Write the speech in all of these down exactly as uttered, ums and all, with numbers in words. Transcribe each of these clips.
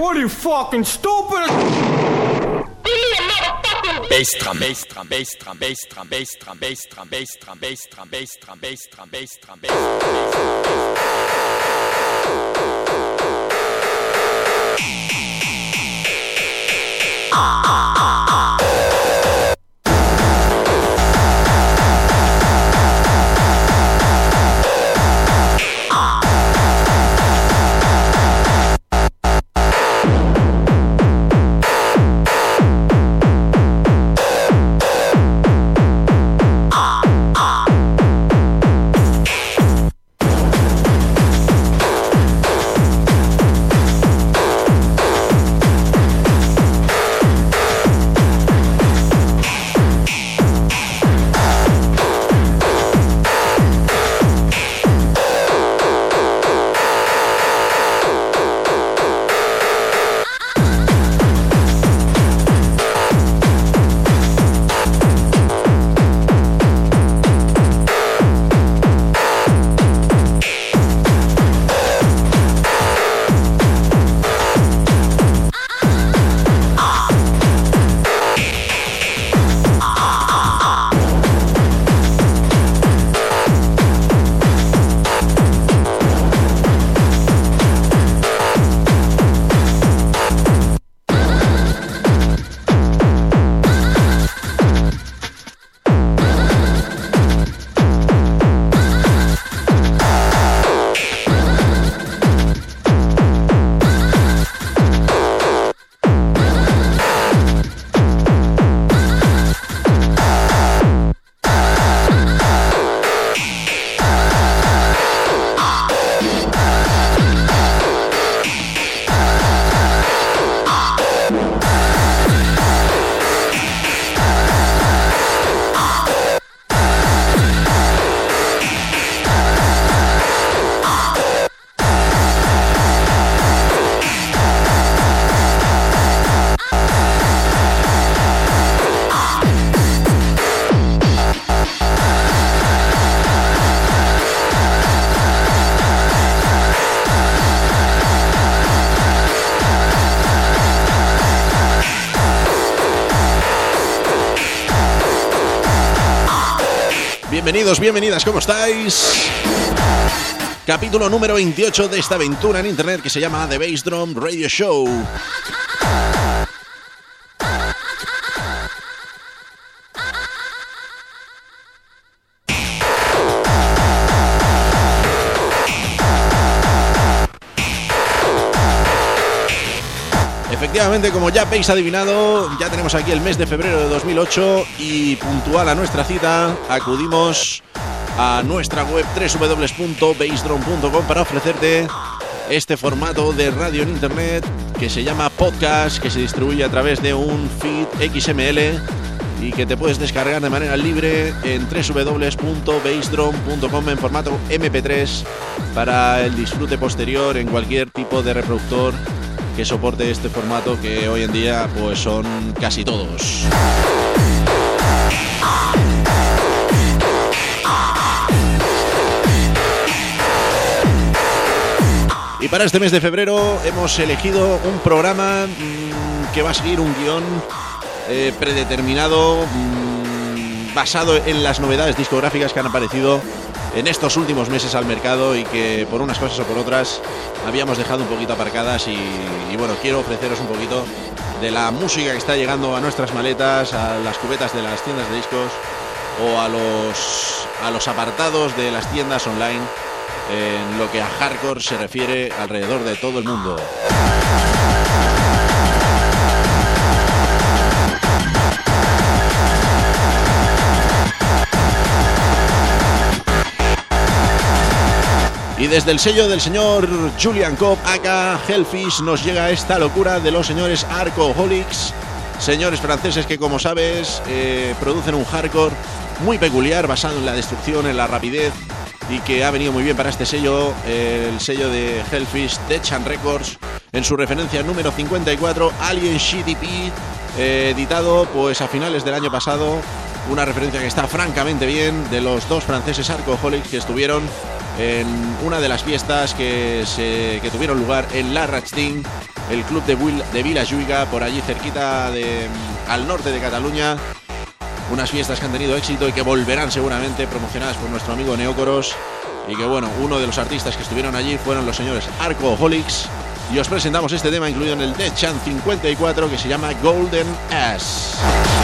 what are you fucking stupid? Bass drum, bass drum, bass drum, bass drum, bass drum, bass drum, bass drum, bass drum, bass drum, bass drum, bass drum, bass drum. Bienvenidos, bienvenidas, ¿cómo estáis? Capítulo número veintiocho de esta aventura en internet que se llama The Bass Drum Radio Show. Efectivamente, como ya habéis adivinado, ya tenemos aquí el mes de febrero de dos mil ocho y puntual a nuestra cita acudimos a nuestra web doble u doble u doble u punto bass drum punto com para ofrecerte este formato de radio en internet que se llama podcast, que se distribuye a través de un feed X M L y que te puedes descargar de manera libre en doble u doble u doble u punto bass drum punto com en formato eme pe tres para el disfrute posterior en cualquier tipo de reproductor que soporte este formato, que hoy en día pues son casi todos. Y para este mes de febrero hemos elegido un programa mmm, que va a seguir un guión eh, predeterminado, mmm, basado en las novedades discográficas que han aparecido en estos últimos meses al mercado y que por unas cosas o por otras habíamos dejado un poquito aparcadas y, y bueno, quiero ofreceros un poquito de la música que está llegando a nuestras maletas, a las cubetas de las tiendas de discos o a los, a los apartados de las tiendas online en lo que a hardcore se refiere alrededor de todo el mundo. Y desde el sello del señor Julian Cobb, aka Hellfish, nos llega esta locura de los señores Arcoholics, señores franceses que, como sabes, eh, producen un hardcore muy peculiar, basado en la destrucción, en la rapidez, y que ha venido muy bien para este sello, eh, el sello de Hellfish, Death and Records, en su referencia número cincuenta y cuatro, Alien Shit E P, eh, editado pues a finales del año pasado una referencia que está francamente bien, de los dos franceses Alcoholics que estuvieron en una de las fiestas que, se, que tuvieron lugar en La Rastin, el club de, Will, de Vilajuiga, por allí cerquita de, al norte de Cataluña. Unas fiestas que han tenido éxito y que volverán seguramente, promocionadas por nuestro amigo Neócoros. Y que bueno, uno de los artistas que estuvieron allí fueron los señores Alcoholics. Y os presentamos este tema incluido en el Dead Chant cincuenta y cuatro que se llama Golden Ass.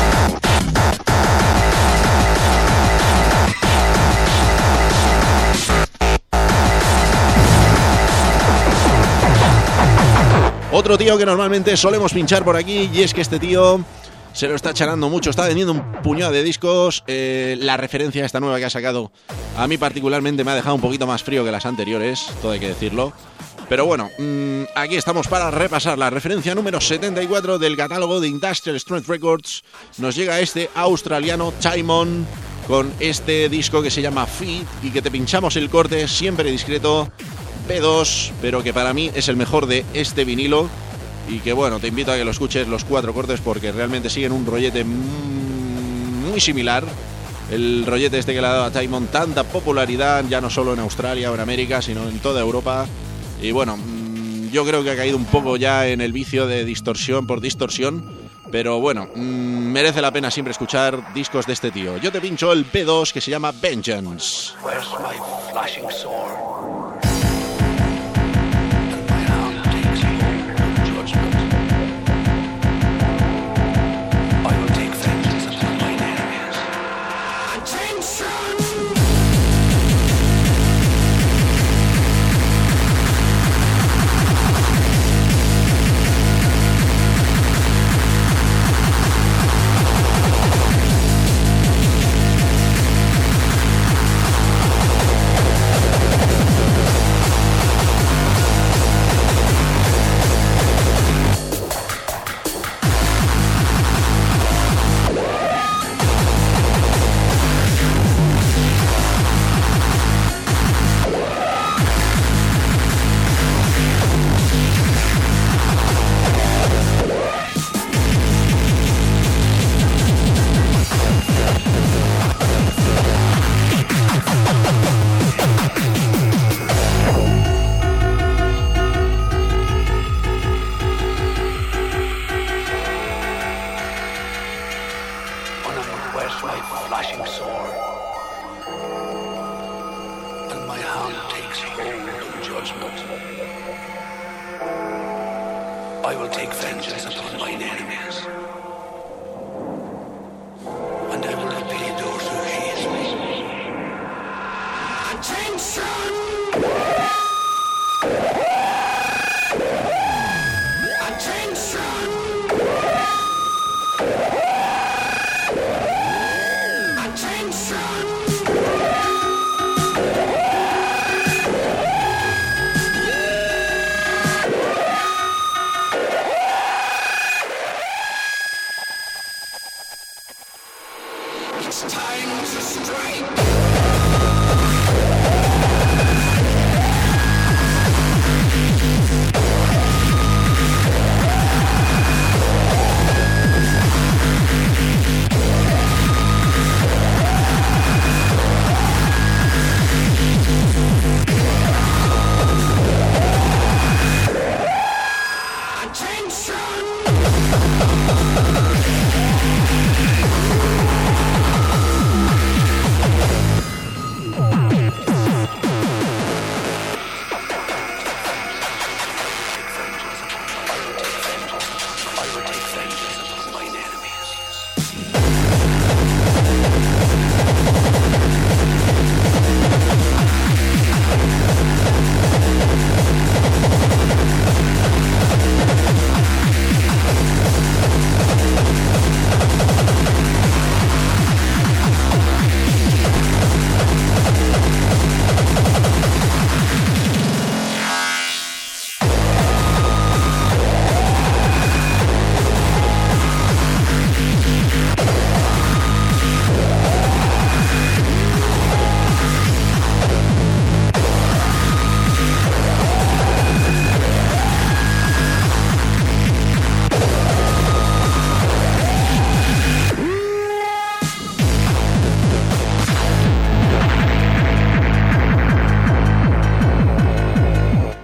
Otro tío que normalmente solemos pinchar por aquí, y es que este tío se lo está charando mucho, está vendiendo un puñado de discos. Eh, la referencia a esta nueva que ha sacado, a mí particularmente me ha dejado un poquito más frío que las anteriores, todo hay que decirlo. Pero bueno, mmm, aquí estamos para repasar la referencia número setenta y cuatro del catálogo de Industrial Strength Records. Nos llega este australiano Timon con este disco que se llama Feed y que te pinchamos el corte siempre discreto, P dos, pero que para mí es el mejor de este vinilo. Y que bueno, te invito a que lo escuches los cuatro cortes porque realmente siguen un rollete muy similar. El rollete este que le ha dado a Timon tanta popularidad, ya no solo en Australia o en América, sino en toda Europa. Y bueno, yo creo que ha caído un poco ya en el vicio de distorsión por distorsión. Pero bueno, merece la pena siempre escuchar discos de este tío. Yo te pincho el P dos que se llama Vengeance. Where's my flashing sword?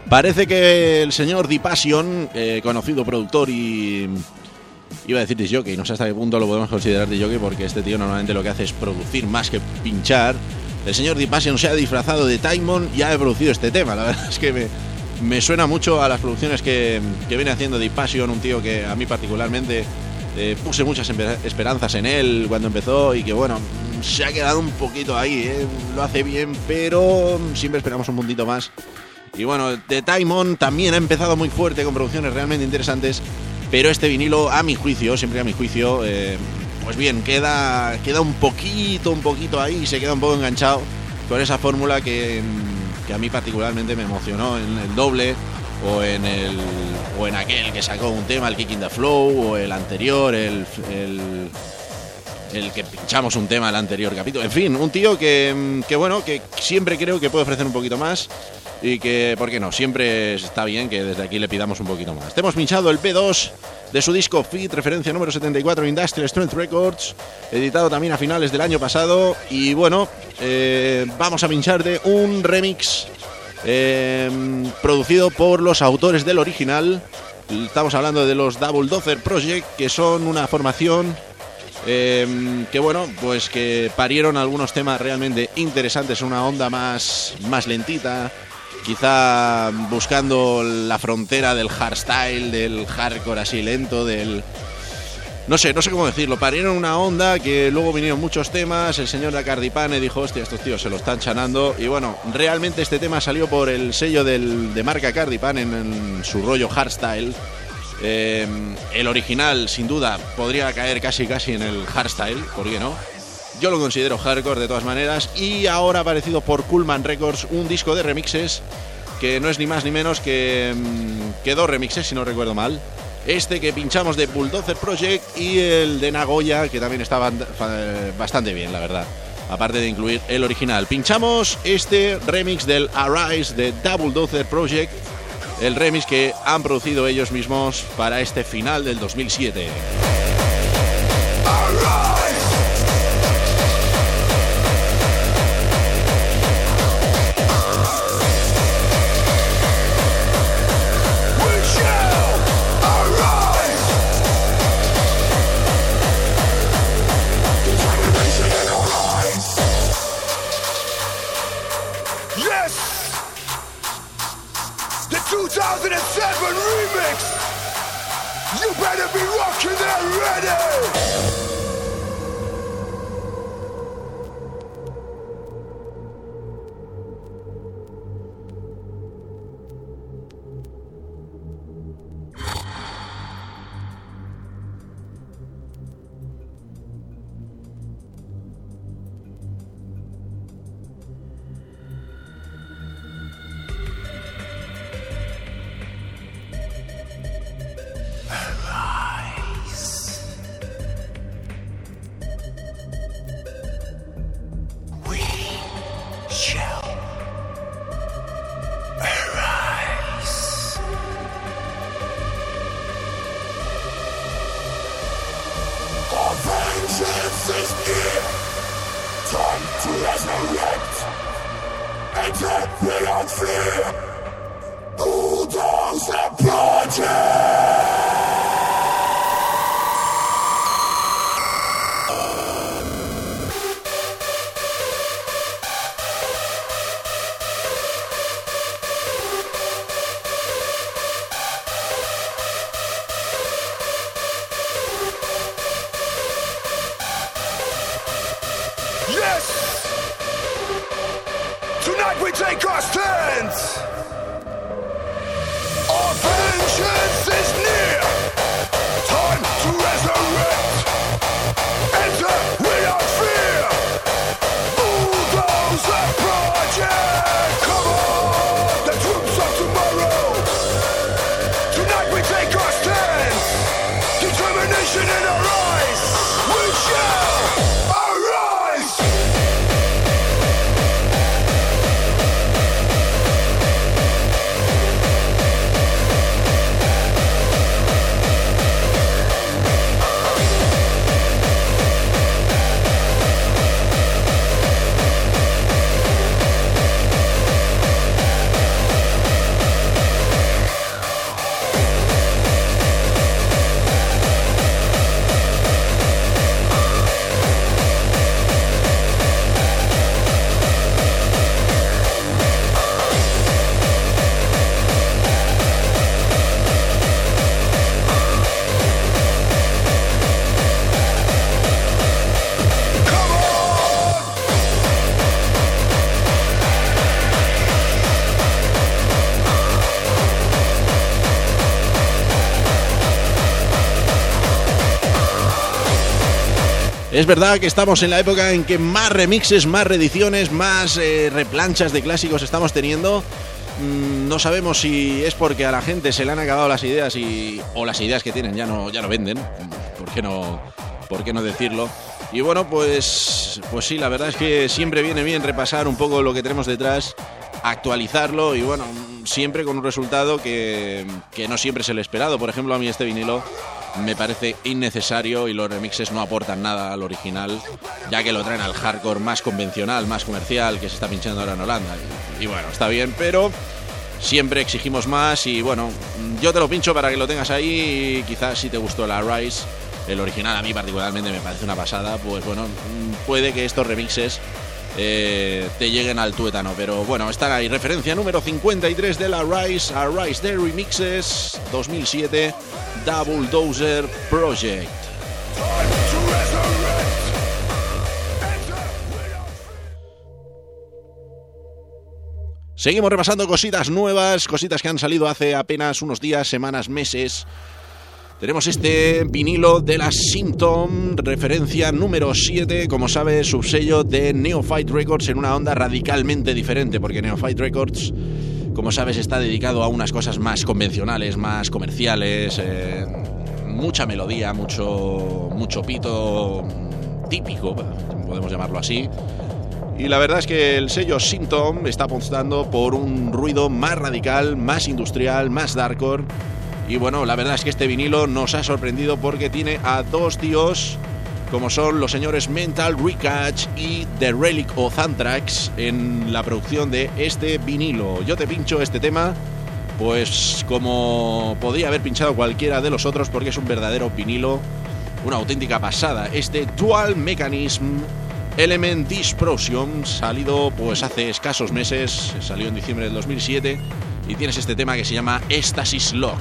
Parece que el señor D-Passion, eh, conocido productor y... iba a decir disjockey, no sé hasta qué punto lo podemos considerar disjockey, porque este tío normalmente lo que hace es producir más que pinchar. El señor D-Passion se ha disfrazado de Taimon y ha producido este tema. La verdad es que me, me suena mucho a las producciones que, que viene haciendo D-Passion, un tío que a mí particularmente eh, puse muchas esperanzas en él cuando empezó y que bueno, se ha quedado un poquito ahí, ¿eh? Lo hace bien, pero siempre esperamos un puntito más. Y bueno, The Taimon también ha empezado muy fuerte con producciones realmente interesantes, pero este vinilo, a mi juicio, siempre a mi juicio, eh, pues bien, queda, queda un poquito, un poquito ahí, se queda un poco enganchado con esa fórmula que, que a mí particularmente me emocionó en el doble o en el o en aquel que sacó un tema, el Kick in the Flow, o el anterior, el... el el que pinchamos un tema en el anterior capítulo. En fin, un tío que, que bueno, que siempre creo que puede ofrecer un poquito más y que, ¿por qué no? Siempre está bien que desde aquí le pidamos un poquito más. Te hemos pinchado el B dos de su disco Fit, referencia número setenta y cuatro, Industrial Strength Records, editado también a finales del año pasado. Y bueno, eh, vamos a pinchar de un remix eh, producido por los autores del original. Estamos hablando de los Double Dozer Project, que son una formación... Eh, que bueno, pues que parieron algunos temas realmente interesantes, una onda más, más lentita, quizá buscando la frontera del hardstyle, del hardcore así lento, del... No sé, no sé cómo decirlo, parieron una onda que luego vinieron muchos temas, el señor Acardipane dijo, hostia, estos tíos se lo están chanando, y bueno, realmente este tema salió por el sello del, de marca Acardipane en, en su rollo hardstyle. Eh, el original sin duda podría caer casi casi en el hardstyle, ¿por qué no? Yo lo considero hardcore de todas maneras. Y ahora ha aparecido por Coolman Records un disco de remixes que no es ni más ni menos que, que dos remixes, si no recuerdo mal. Este que pinchamos de Bulldozer Project y el de Nagoya, que también está bastante bien, la verdad, aparte de incluir el original. Pinchamos este remix del Arise de Double Dozer Project, el remix que han producido ellos mismos para este final del dos mil siete. two thousand seven remix. You better be rocking that ready. Es verdad que estamos en la época en que más remixes, más reediciones, más eh, replanchas de clásicos estamos teniendo. Mm, no sabemos si es porque a la gente se le han acabado las ideas y o las ideas que tienen ya no, ya no venden. ¿Por qué no, por qué no decirlo? Y bueno, pues, pues sí, la verdad es que siempre viene bien repasar un poco lo que tenemos detrás, actualizarlo y bueno, siempre con un resultado que, que no siempre es el esperado. Por ejemplo, a mí este vinilo me parece innecesario y los remixes no aportan nada al original, ya que lo traen al hardcore más convencional, más comercial, que se está pinchando ahora en Holanda. Y, y bueno, está bien, pero siempre exigimos más y bueno, yo te lo pincho para que lo tengas ahí y quizás si te gustó la Rise, el original a mí particularmente me parece una pasada, pues bueno, puede que estos remixes eh, te lleguen al tuétano, pero bueno, están ahí. Referencia número cincuenta y tres de la Rise, a Rise de Remixes dos mil siete, Double Dozer Project. Seguimos repasando cositas nuevas, cositas que han salido hace apenas unos días, semanas, meses. Tenemos este vinilo de la Symptom, referencia número siete, como sabes, subsello de Neophyte Records en una onda radicalmente diferente, porque Neophyte Records, como sabes, está dedicado a unas cosas más convencionales, más comerciales, eh, mucha melodía, mucho, mucho pito típico, podemos llamarlo así. Y la verdad es que el sello Symptom está apostando por un ruido más radical, más industrial, más darkcore. Y bueno, la verdad es que este vinilo nos ha sorprendido porque tiene a dos tíos como son los señores Mental Recatch y The Relic of Anthrax en la producción de este vinilo. Yo te pincho este tema pues como podría haber pinchado cualquiera de los otros porque es un verdadero vinilo, una auténtica pasada. Este Dual Mechanism Element Disprotion, salido pues hace escasos meses, salió en diciembre del dos mil siete, y tienes este tema que se llama Stasis Lock.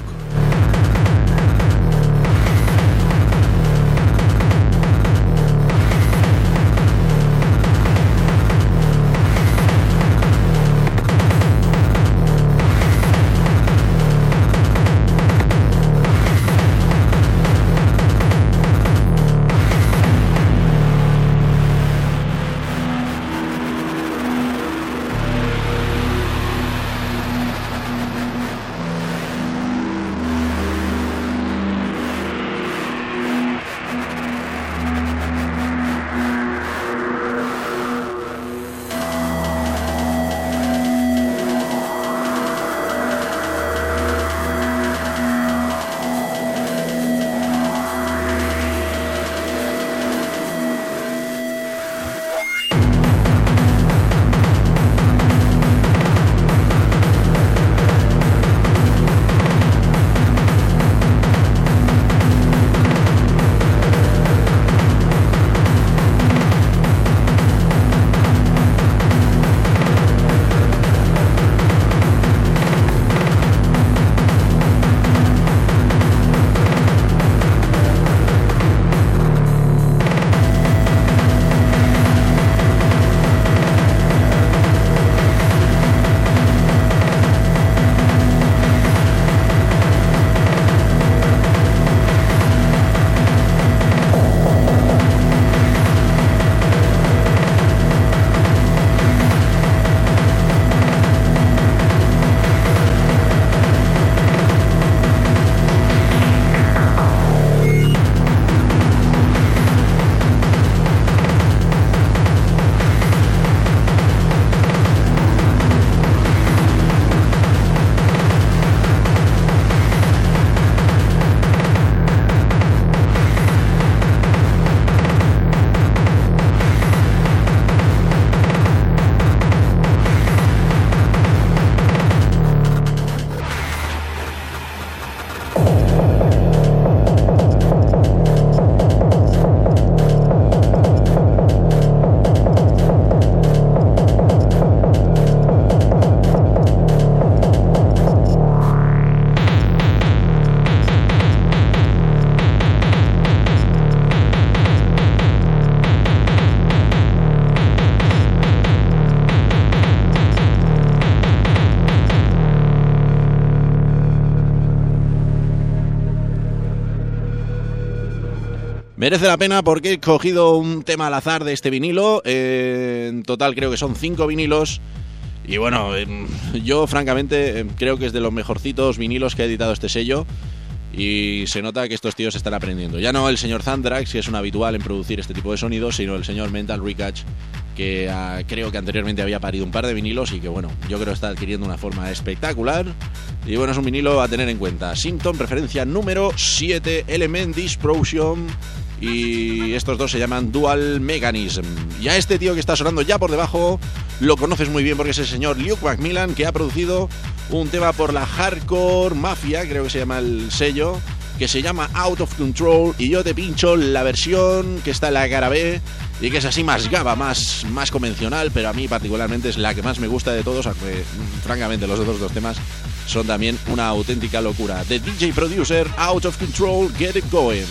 Merece la pena porque he cogido un tema al azar de este vinilo. Eh, en total creo que son cinco vinilos. Y bueno, eh, yo francamente eh, creo que es de los mejorcitos vinilos que ha editado este sello. Y se nota que estos tíos están aprendiendo. Ya no el señor Thundrax, que es un habitual en producir este tipo de sonidos, sino el señor Mental Wreckage, que uh, creo que anteriormente había parido un par de vinilos y que bueno, yo creo que está adquiriendo una forma espectacular. Y bueno, es un vinilo a tener en cuenta. Symptom, referencia número siete, Element Disproportion. Y estos dos se llaman Dual Mechanism. Y a este tío que está sonando ya por debajo lo conoces muy bien porque es el señor Luke Macmillan, que ha producido un tema por la Hardcore Mafia, creo que se llama el sello, que se llama Out of Control. Y yo te pincho la versión que está en la cara B y que es así más gaba, más, más convencional, pero a mí particularmente es la que más me gusta de todos, aunque francamente los otros dos temas son también una auténtica locura. The D J Producer, Out of Control, Get It Going.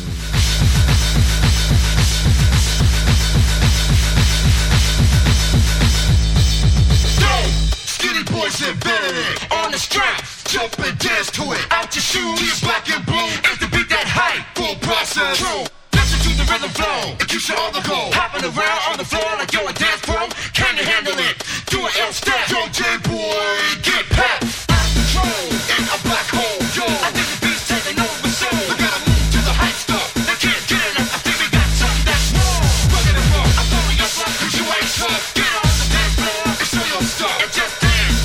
Boys invented it on the strap, jump and dance to it. Out your shoes, get black and blue. If the beat that hype, full process. True, listen to the rhythm flow. It keeps you on the go. Hopping around on the floor like you're a dance pro. Can you handle it? Do an L step. Yo, J-boy, get packed. Out control in a black hole. Yo, I think the beat's taking over soul. We gotta move to the hype stuff. They can't get enough. I think we got something that's wrong. Rugged and rough. I'm throwing your block 'cause you ain't tough. Get on the dance floor and show your stuff. And just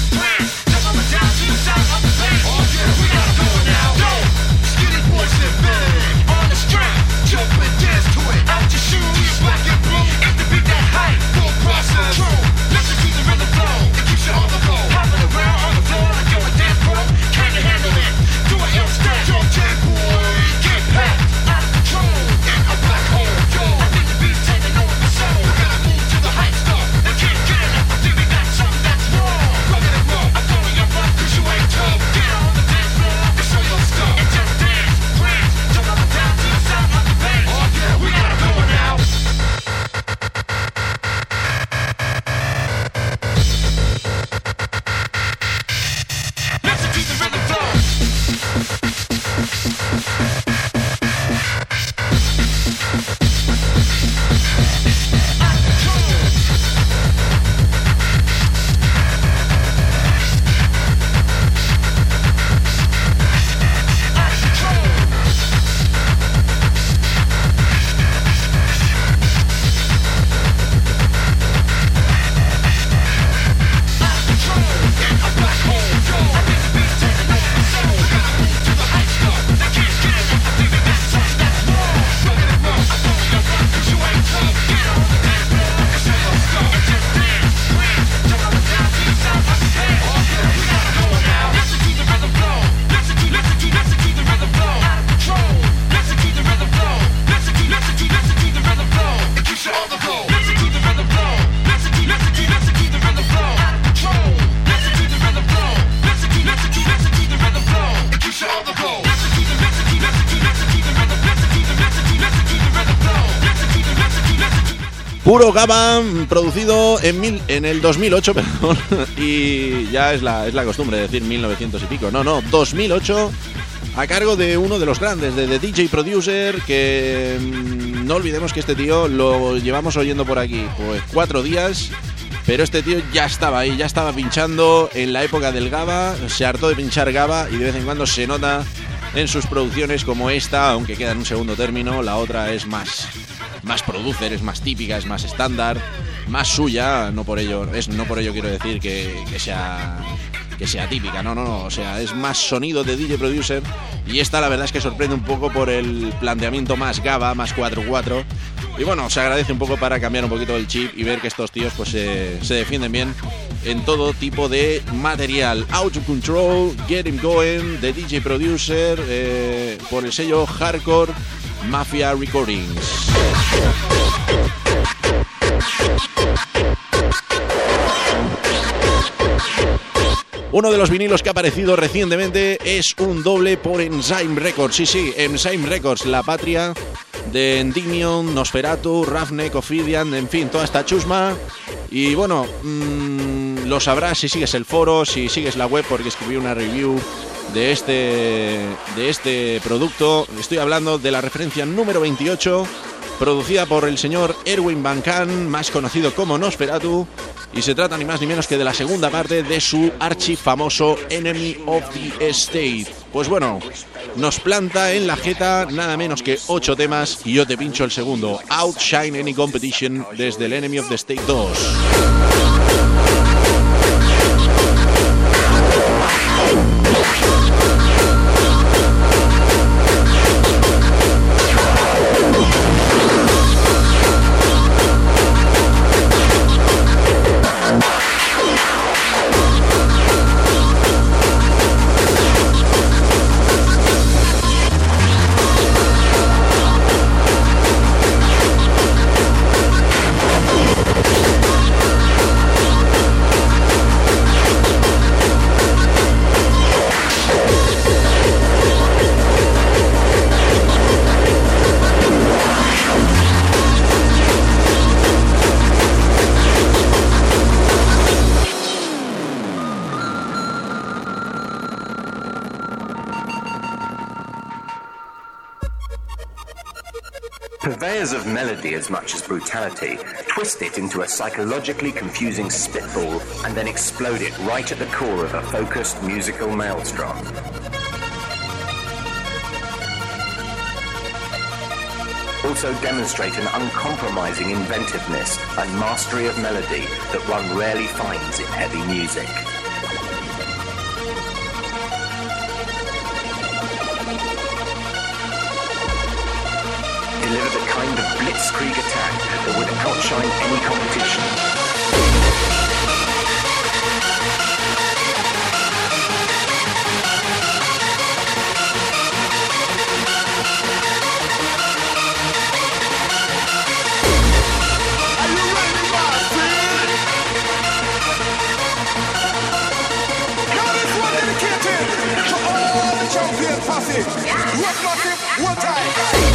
Puro Gaba, producido en, mil, en el dos mil ocho, perdón, y ya es la, es la costumbre decir mil novecientos y pico, no, no, dos mil ocho, a cargo de uno de los grandes, de The D J Producer, que mmm, no olvidemos que este tío lo llevamos oyendo por aquí pues cuatro días, pero este tío ya estaba ahí, ya estaba pinchando en la época del Gaba, se hartó de pinchar Gaba y de vez en cuando se nota en sus producciones como esta, aunque queda en un segundo término, la otra es más... más producer, es más típica, es más estándar, más suya, no por ello, es, no por ello quiero decir que, que sea que sea típica, no, no, no, o sea, es más sonido de D J Producer y esta la verdad es que sorprende un poco por el planteamiento más Gaba, más cuatro cuatro y bueno, se agradece un poco para cambiar un poquito el chip y ver que estos tíos pues eh, se defienden bien en todo tipo de material. Out of Control, Get Him Going, de D J Producer, eh, por el sello Hardcore Mafia Recordings. Uno de los vinilos que ha aparecido recientemente es un doble por Enzyme Records. Sí, sí, Enzyme Records, la patria de Endymion, Nosferatu, Ravnek, Ophidian, en fin, toda esta chusma. Y bueno, mmm, lo sabrás si sigues el foro, si sigues la web, porque escribí una review de este, de este producto. Estoy hablando de la referencia número veintiocho, producida por el señor Erwin Van Khan, más conocido como Nosferatu, y se trata ni más ni menos que de la segunda parte de su archifamoso Enemy of the State. Pues bueno, nos planta en la jeta nada menos que ocho temas y yo te pincho el segundo, Outshine Any Competition, desde el Enemy of the State dos. Purveyors of melody as much as brutality twist it into a psychologically confusing spitball and then explode it right at the core of a focused musical maelstrom. Also demonstrate an uncompromising inventiveness and mastery of melody that one rarely finds in heavy music. Deliver the kind of blitzkrieg attack that would outshine any competition. One time.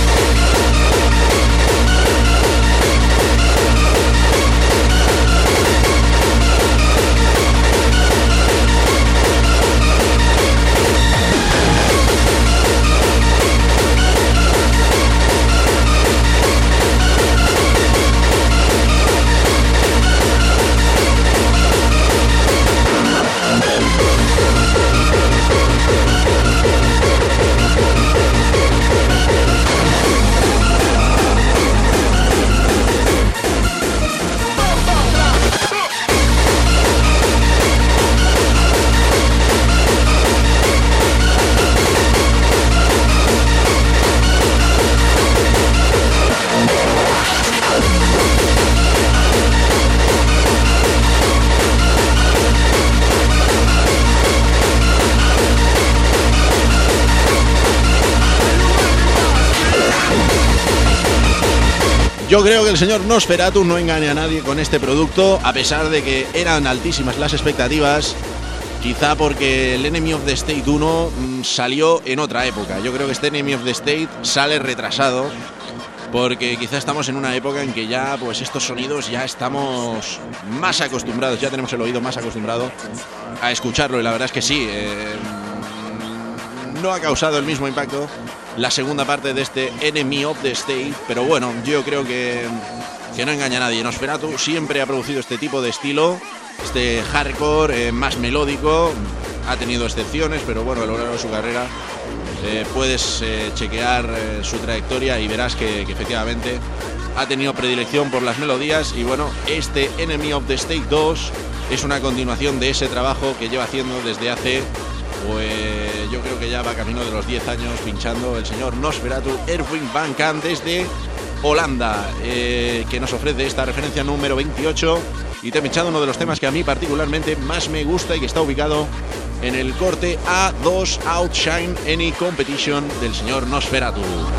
Yo creo que el señor Nosferatu no engaña a nadie con este producto, a pesar de que eran altísimas las expectativas, quizá porque el Enemy of the State uno mmm, salió en otra época. Yo creo que este Enemy of the State sale retrasado, porque quizá estamos en una época en que ya pues estos sonidos ya estamos más acostumbrados, ya tenemos el oído más acostumbrado a escucharlo, y la verdad es que sí, eh, no ha causado el mismo impacto la segunda parte de este Enemy of the State, pero bueno, yo creo que, que no engaña a nadie. Nosferatu siempre ha producido este tipo de estilo, este hardcore eh, más melódico, ha tenido excepciones, pero bueno, a lo largo de su carrera eh, puedes eh, chequear eh, su trayectoria y verás que, que efectivamente ha tenido predilección por las melodías, y bueno, este Enemy of the State dos es una continuación de ese trabajo que lleva haciendo desde hace... Pues yo creo que ya va camino de los diez años pinchando el señor Nosferatu Erwin Van Khan desde Holanda, eh, que nos ofrece esta referencia número veintiocho, y te he pinchado uno de los temas que a mí particularmente más me gusta y que está ubicado en el corte A dos, Outshine Any Competition, del señor Nosferatu.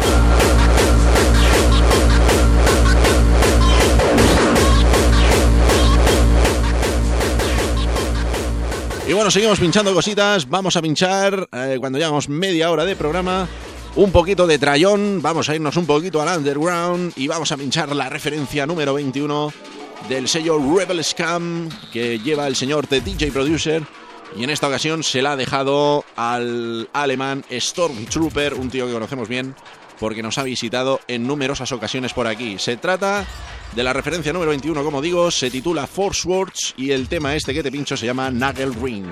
Y bueno, seguimos pinchando cositas. Vamos a pinchar, eh, cuando llevamos media hora de programa, un poquito de trayón. Vamos a irnos un poquito al underground y vamos a pinchar la referencia número veintiuno del sello Rebel Scum, que lleva el señor The D J Producer, y en esta ocasión se la ha dejado al alemán Stormtrooper, un tío que conocemos bien porque nos ha visitado en numerosas ocasiones por aquí. Se trata de la referencia número veintiuno, como digo, se titula Force Words y el tema este que te pincho se llama Nagel Ring.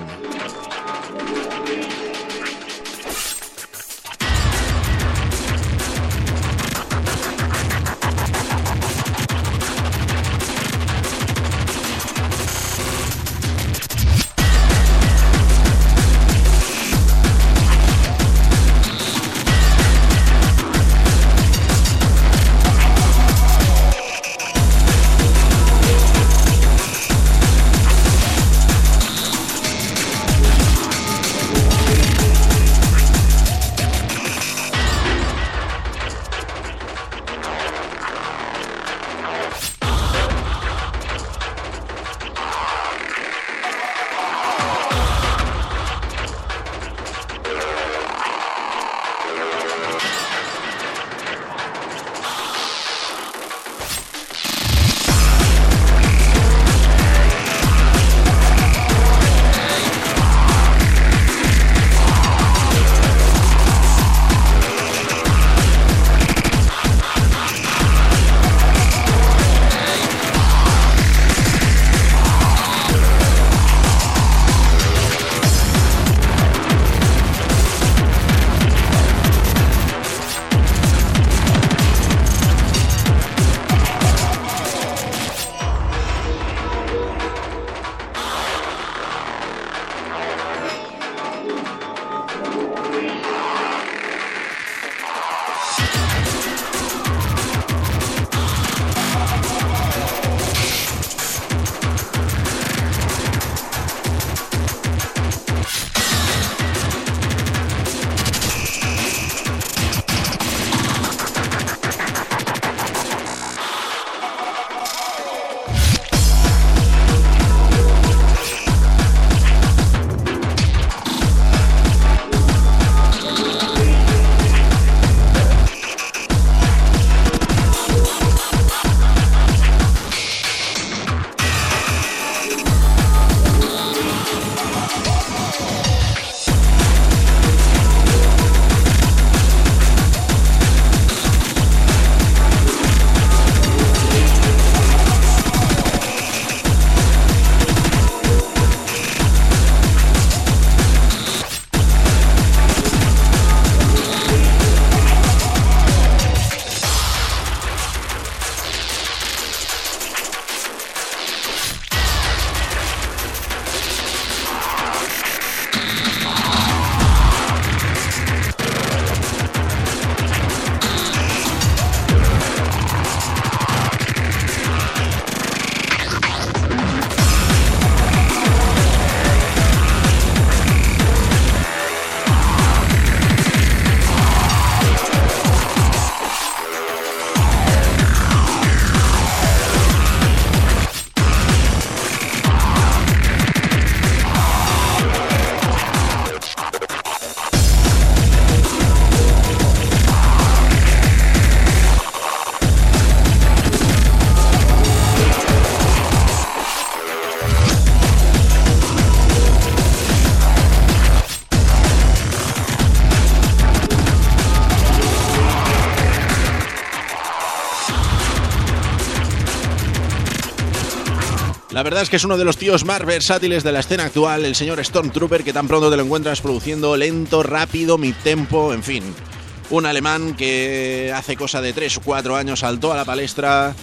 La verdad es que es uno de los tíos más versátiles de la escena actual, el señor Stormtrooper, que tan pronto te lo encuentras produciendo lento, rápido, mid-tempo, en fin. Un alemán que hace cosa de tres o cuatro años saltó a la palestra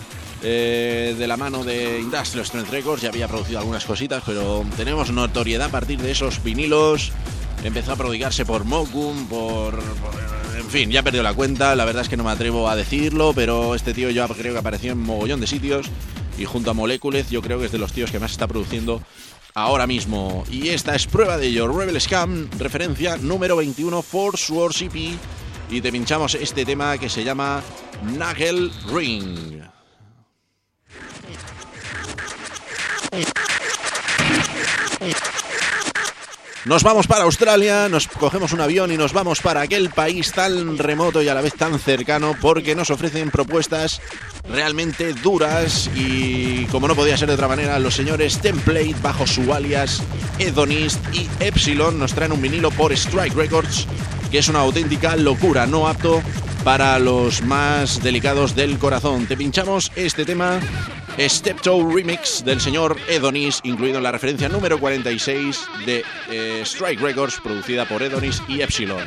eh, de la mano de Industrial Strength Records. Ya había producido algunas cositas, pero tenemos notoriedad a partir de esos vinilos. Empezó a prodigarse por Mokum, por, por... En fin, ya perdió la cuenta. La verdad es que no me atrevo a decirlo, pero este tío yo creo que apareció en mogollón de sitios. Y junto a Moleculez yo creo que es de los tíos que más está produciendo ahora mismo. Y esta es prueba de ello. Rebel Scum, referencia número veintiuno, Force Wars E P. Y te pinchamos este tema que se llama Nagel Ring. Nos vamos para Australia, nos cogemos un avión y nos vamos para aquel país tan remoto y a la vez tan cercano, porque nos ofrecen propuestas realmente duras y, como no podía ser de otra manera, los señores Template, bajo su alias Hedonist, y Epsilon nos traen un vinilo por Strike Records, que es una auténtica locura, no apto para los más delicados del corazón. Te pinchamos este tema, Steptoe Remix del señor Edonis, incluido en la referencia número cuarenta y seis de eh, Strike Records, producida por Edonis y Epsilon.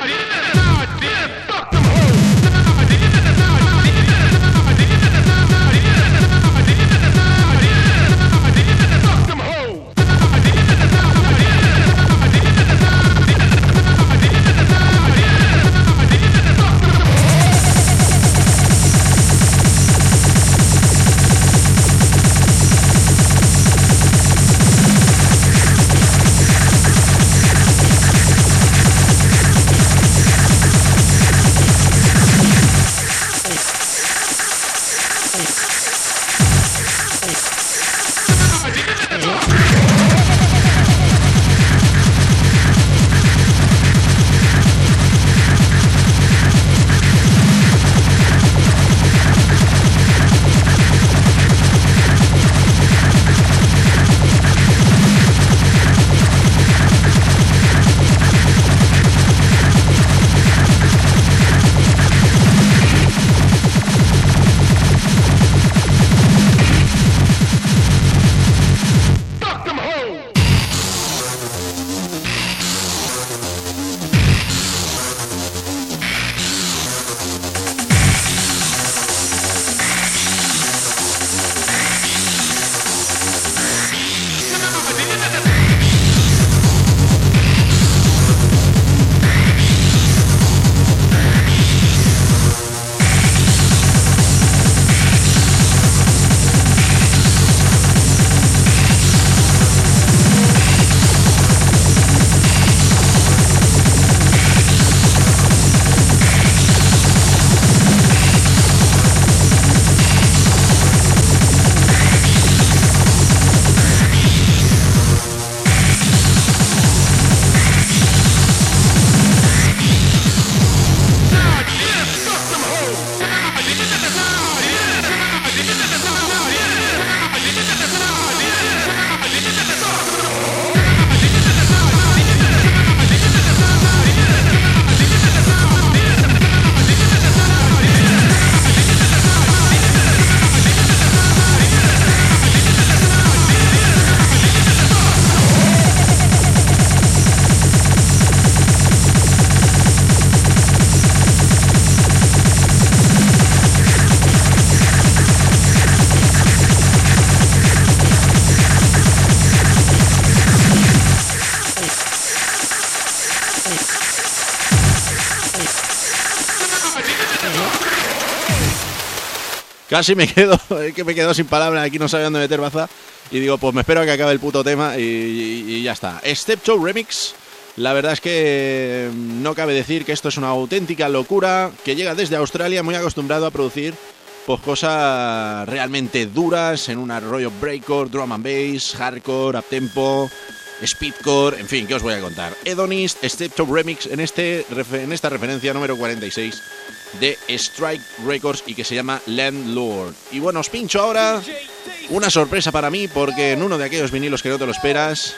Casi me quedo, es que me quedo sin palabras, aquí no sabía dónde meter baza. Y digo, pues me espero a que acabe el puto tema y, y, y ya está. Steptoe Remix, la verdad es que no cabe decir que esto es una auténtica locura, que llega desde Australia, muy acostumbrado a producir pues cosas realmente duras en un rollo breakcore, drum and bass, hardcore, uptempo, speedcore, en fin, ¿qué os voy a contar? Edonis, Steptoe Remix en, este, en esta referencia número cuarenta y seis de Strike Records y que se llama Landlord. Y bueno, os pincho ahora una sorpresa para mí, porque en uno de aquellos vinilos que no te lo esperas,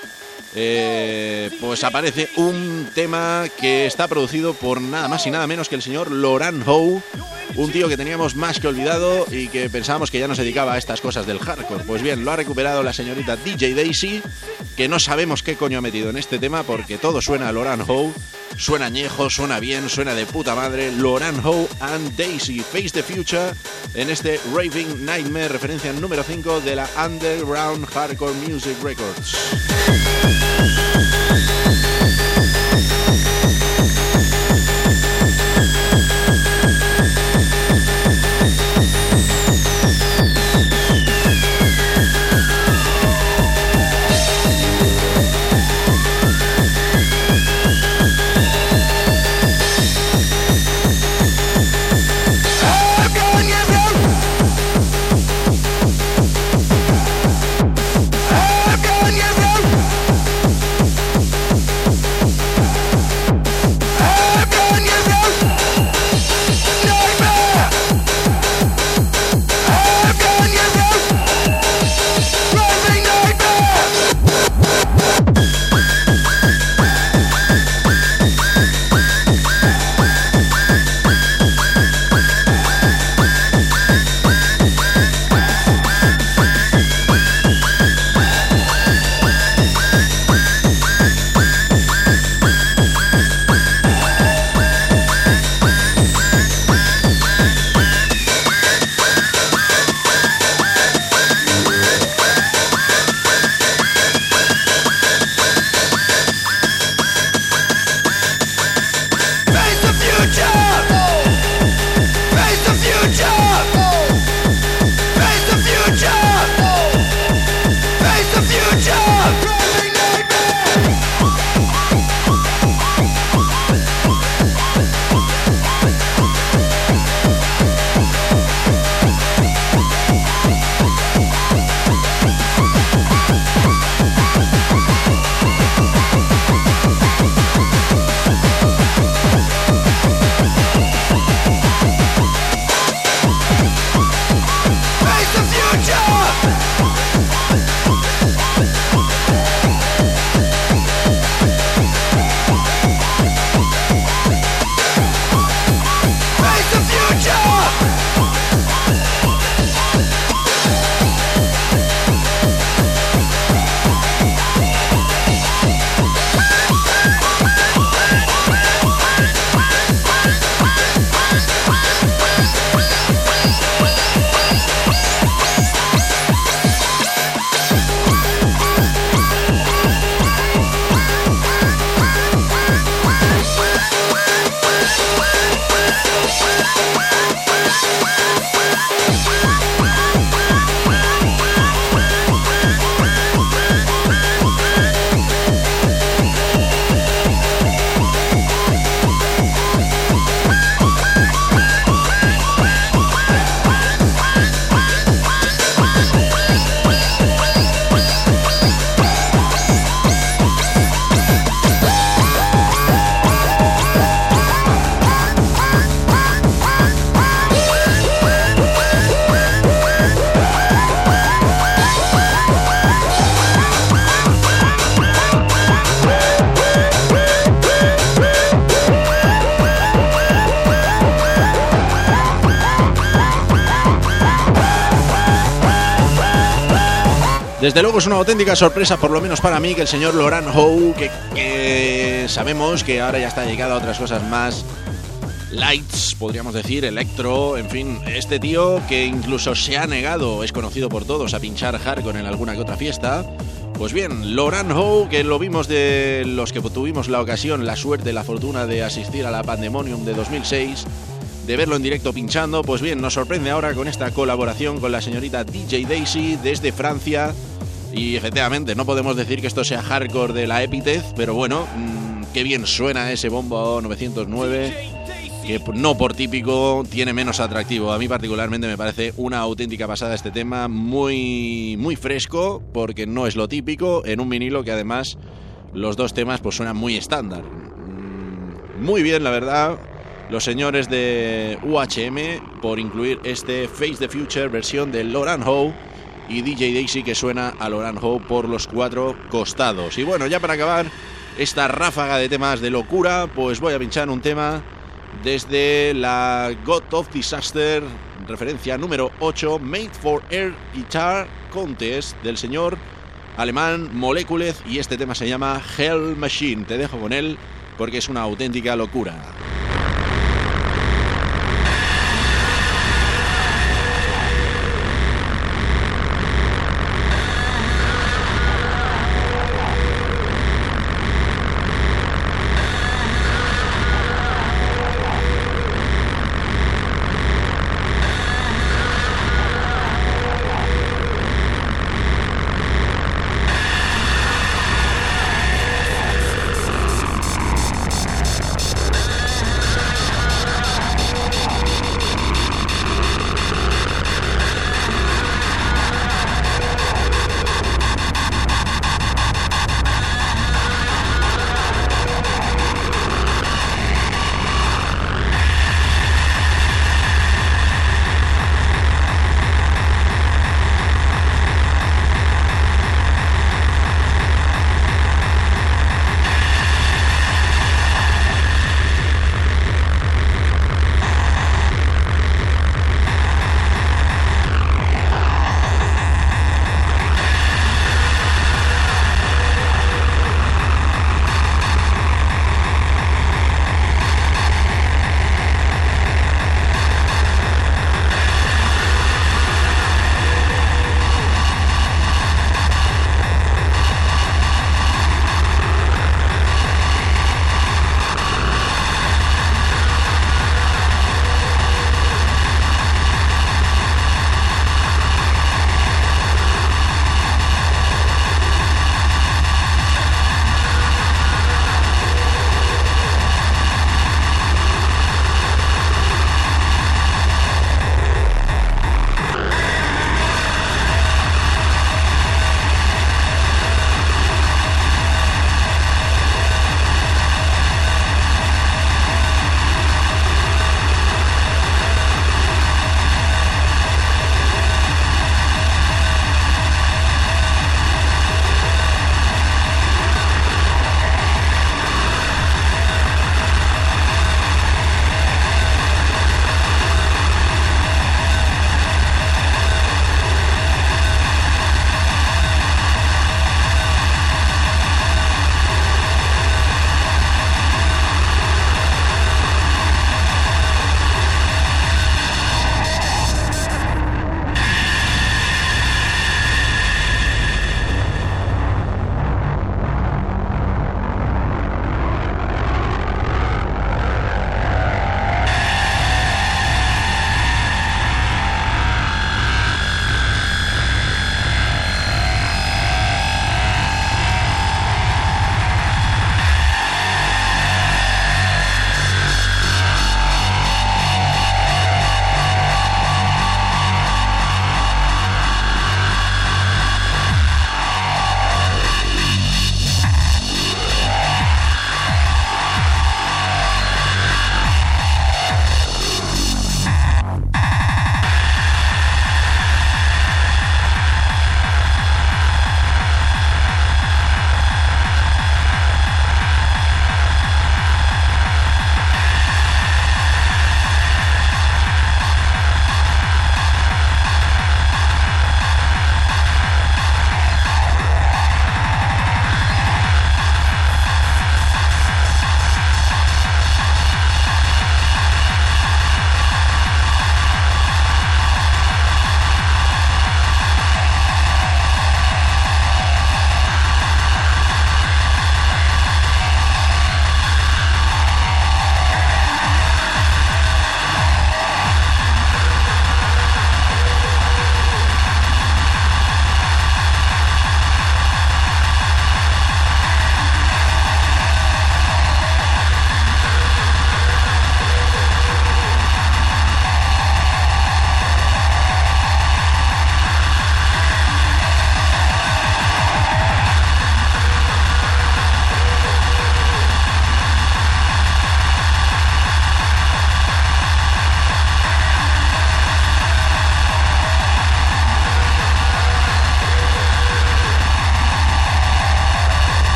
eh, pues aparece un tema que está producido por nada más y nada menos que el señor Laurent Howe, un tío que teníamos más que olvidado y que pensábamos que ya no se dedicaba a estas cosas del hardcore. Pues bien, lo ha recuperado la señorita D J Daisy, que no sabemos qué coño ha metido en este tema, porque todo suena a Laurent Howe, suena añejo, suena bien, suena de puta madre. Laurent Howe and Daisy, Face the Future, en este Raving Nightmare, referencia número cinco de la Underground Hardcore Music Records. I'm going, yeah, Desde luego es una auténtica sorpresa, por lo menos para mí, que el señor Laurent Howe, que, que sabemos que ahora ya está dedicado a otras cosas más lights, podríamos decir, electro, en fin, este tío que incluso se ha negado, es conocido por todos, a pinchar hardcore en alguna que otra fiesta. Pues bien, Laurent Howe, que lo vimos de los que tuvimos la ocasión, la suerte, la fortuna de asistir a la Pandemonium de dos mil seis, de verlo en directo pinchando, pues bien, nos sorprende ahora con esta colaboración con la señorita D J Daisy desde Francia. Y efectivamente, no podemos decir que esto sea hardcore de la Epitaph, pero bueno, mmm, qué bien suena ese bombo novecientos nueve, que no por típico tiene menos atractivo. A mí particularmente me parece una auténtica pasada este tema, muy, muy fresco, porque no es lo típico, en un vinilo que además los dos temas pues suenan muy estándar. Muy bien, la verdad, los señores de U H M por incluir este Face the Future versión de Laurent Howe y D J Daisy, que suena a Laurent Howe por los cuatro costados. Y bueno, ya para acabar esta ráfaga de temas de locura, pues voy a pinchar un tema desde la God of Disaster, referencia número ocho, Made for Air Guitar Contest, del señor alemán Molekulez, y este tema se llama Hell Machine. Te dejo con él porque es una auténtica locura.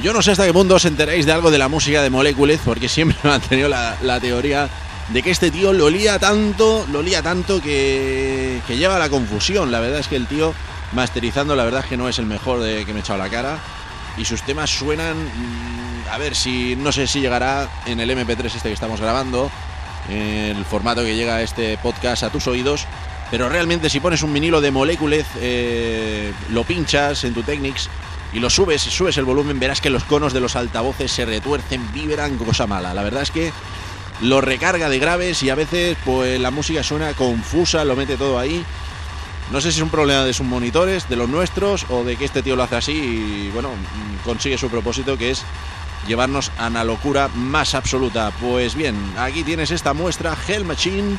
Yo no sé hasta qué punto os enteráis de algo de la música de Moleculez, porque siempre me han tenido la, la teoría de que este tío lo lía tanto, lo lía tanto que, que lleva a la confusión. La verdad es que el tío masterizando, la verdad es que no es el mejor de que me he echado la cara. Y sus temas suenan, a ver si, no sé si llegará en el eme pe tres este que estamos grabando, en el formato que llega este podcast a tus oídos. Pero realmente si pones un vinilo de Moleculez, eh, lo pinchas en tu Technics y lo subes, subes el volumen, verás que los conos de los altavoces se retuercen, vibran, cosa mala. La verdad es que lo recarga de graves y a veces pues la música suena confusa, lo mete todo ahí. No sé si es un problema de sus monitores, de los nuestros, o de que este tío lo hace así y bueno, consigue su propósito, que es llevarnos a la locura más absoluta. Pues bien, aquí tienes esta muestra, Hell Machine,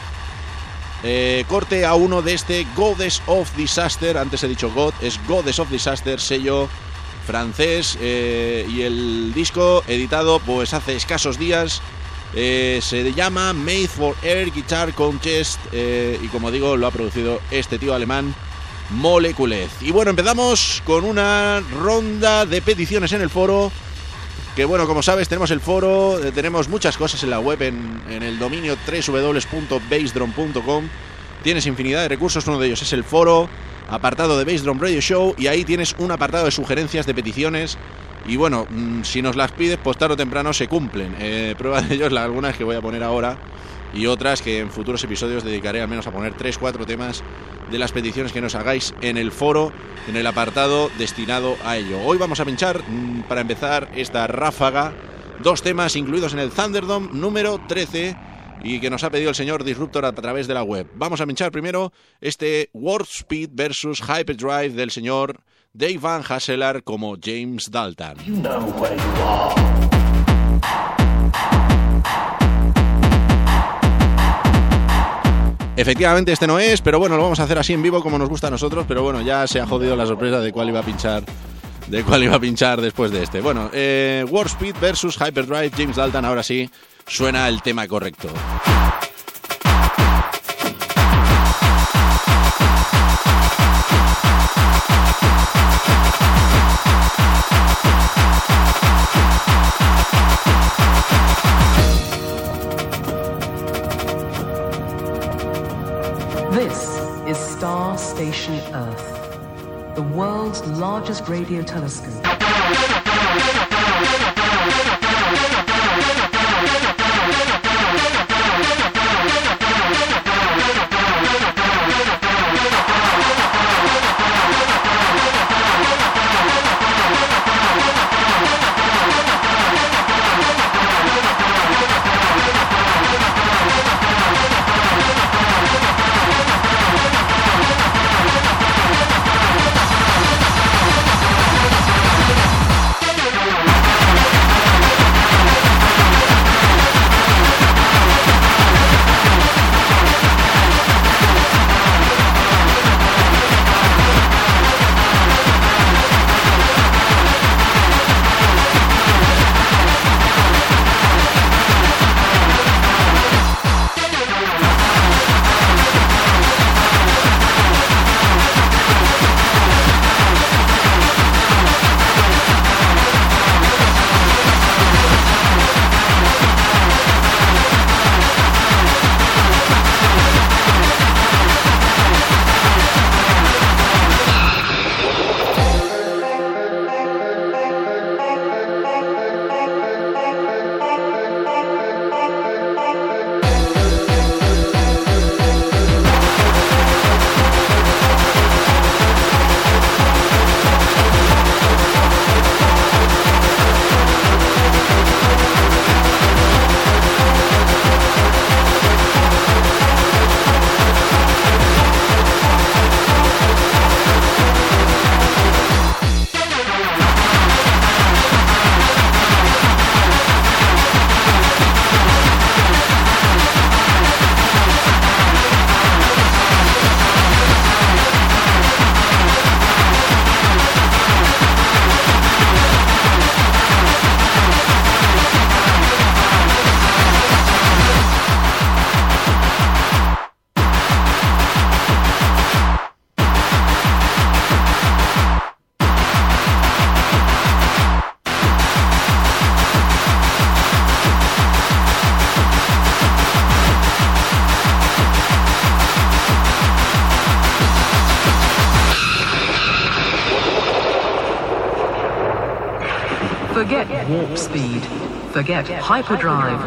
eh, corte A uno de este Goddess of Disaster. Antes he dicho God, es Goddess of Disaster, sello francés, eh, y el disco editado pues hace escasos días. Eh, se llama Made for Air Guitar Contest, eh, y como digo lo ha producido este tío alemán, Moleculez. Y bueno, empezamos con una ronda de peticiones en el foro, que bueno, como sabes tenemos el foro, eh, tenemos muchas cosas en la web, en, en el dominio doble u doble u doble u punto bassdrum punto com. Tienes infinidad de recursos, uno de ellos es el foro, apartado de Bass Drum Radio Show, y ahí tienes un apartado de sugerencias, de peticiones. Y bueno, si nos las pides, pues tarde o temprano se cumplen. Eh, prueba de ello es la, algunas que voy a poner ahora, y otras que en futuros episodios dedicaré al menos a poner tres cuatro temas de las peticiones que nos hagáis en el foro, en el apartado destinado a ello. Hoy vamos a pinchar, para empezar esta ráfaga, dos temas incluidos en el Thunderdome número trece, y que nos ha pedido el señor Disruptor a través de la web. Vamos a pinchar primero este Warp Speed versus Hyperdrive del señor Dave Van Hasselaar como James Dalton. You know where you are. Efectivamente este no es, pero bueno, lo vamos a hacer así en vivo como nos gusta a nosotros, pero bueno, ya se ha jodido la sorpresa de cuál iba a pinchar, de cuál iba a pinchar después de este. Bueno, eh, Warp Speed versus Hyperdrive, James Dalton, ahora sí suena el tema correcto. This is Star Station Earth, the world's largest radio telescope. We'll be right back. Forget warp speed. Forget hyperdrive.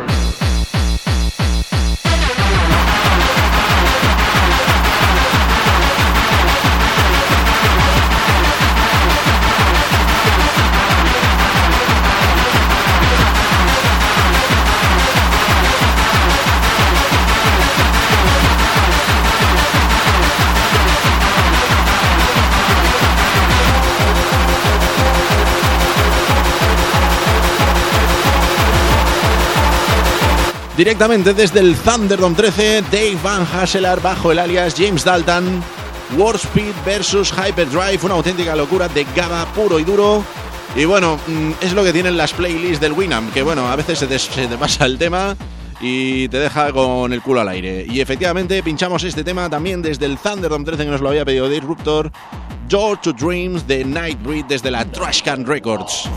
Directamente desde el Thunderdome trece, Dave Van Hasselaar bajo el alias James Dalton. Warp Speed versus Hyperdrive, una auténtica locura de GABA puro y duro. Y bueno, es lo que tienen las playlists del Winamp, que bueno, a veces se te, se te pasa el tema y te deja con el culo al aire. Y efectivamente pinchamos este tema también desde el Thunderdome trece, que nos lo había pedido Disruptor, Door to Dreams de Nightbreed desde la Trashcan Records.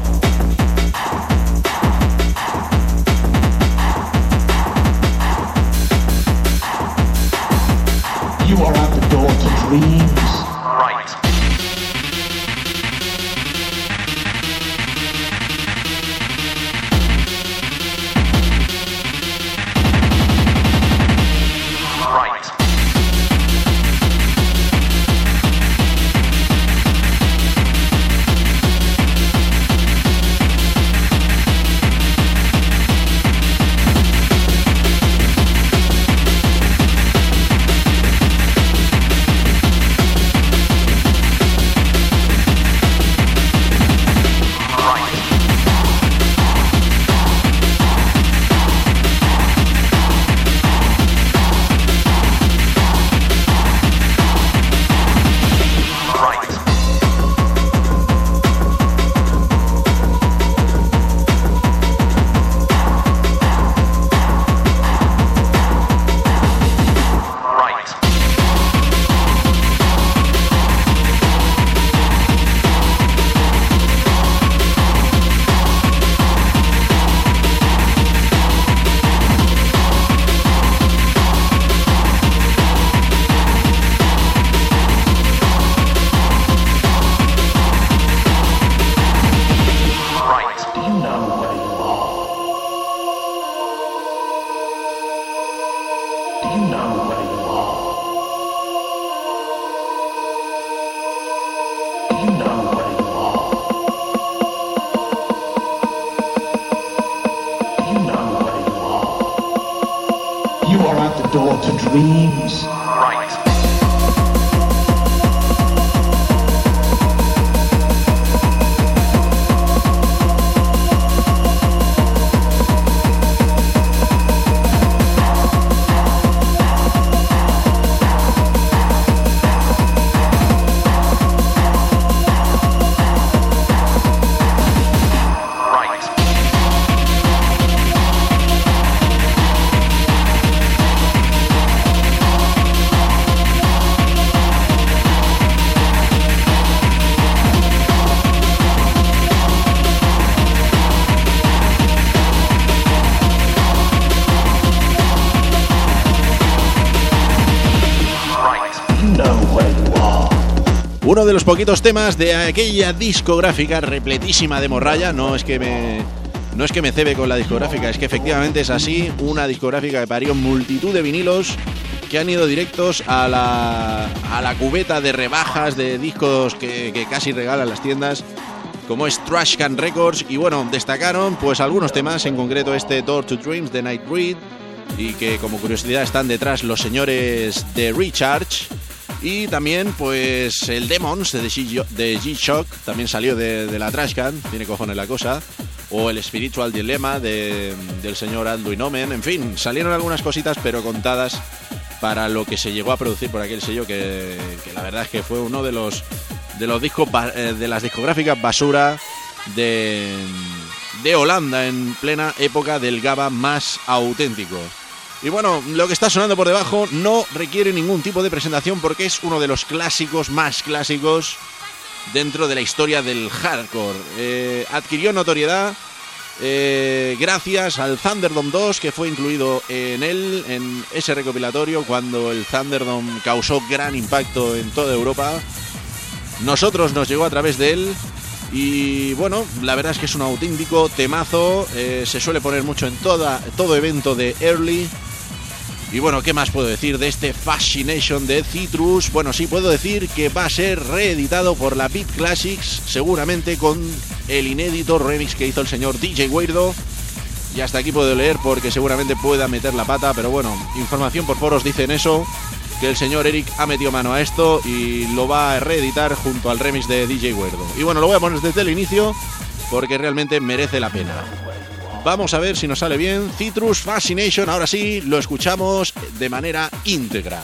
You are at the door to dreams. Right. Right. Dreams. Right. Uno de los poquitos temas de aquella discográfica repletísima de morralla. No es que me no es que me cebe con la discográfica, es que efectivamente es así. Una discográfica que parió multitud de vinilos que han ido directos a la, a la cubeta de rebajas de discos que, que casi regalan las tiendas, como es Trashcan Records. Y bueno, destacaron pues algunos temas, en concreto este Door to Dreams de Nightbreed, y que como curiosidad están detrás los señores de Recharge. Y también pues el Demons de G-Shock también salió de, de la Trashcan, tiene cojones la cosa. O el Spiritual Dilemma de, del señor Anduin Omen. En fin, salieron algunas cositas pero contadas para lo que se llegó a producir por aquel sello, que, que la verdad es que fue uno de los de los discos de las discográficas basura de, de Holanda en plena época del GABA más auténtico. Y bueno, lo que está sonando por debajo no requiere ningún tipo de presentación porque es uno de los clásicos más clásicos dentro de la historia del hardcore. Eh, adquirió notoriedad eh, gracias al Thunderdome dos, que fue incluido en él, en ese recopilatorio, cuando el Thunderdome causó gran impacto en toda Europa. Nosotros nos llegó a través de él Y bueno, la verdad es que es un auténtico temazo, eh, se suele poner mucho en toda, todo evento de Early. Y bueno, ¿qué más puedo decir de este Fascination de Citrus? Bueno, sí puedo decir que va a ser reeditado por la Beat Classics, seguramente con el inédito remix que hizo el señor D J Weirdo. Y hasta aquí puedo leer porque seguramente pueda meter la pata, pero bueno, información por foros dicen eso, que el señor Eric ha metido mano a esto y lo va a reeditar junto al remix de D J Weirdo. Y bueno, lo voy a poner desde el inicio porque realmente merece la pena. Vamos a ver si nos sale bien. Citrus Fascination, ahora sí, lo escuchamos de manera íntegra.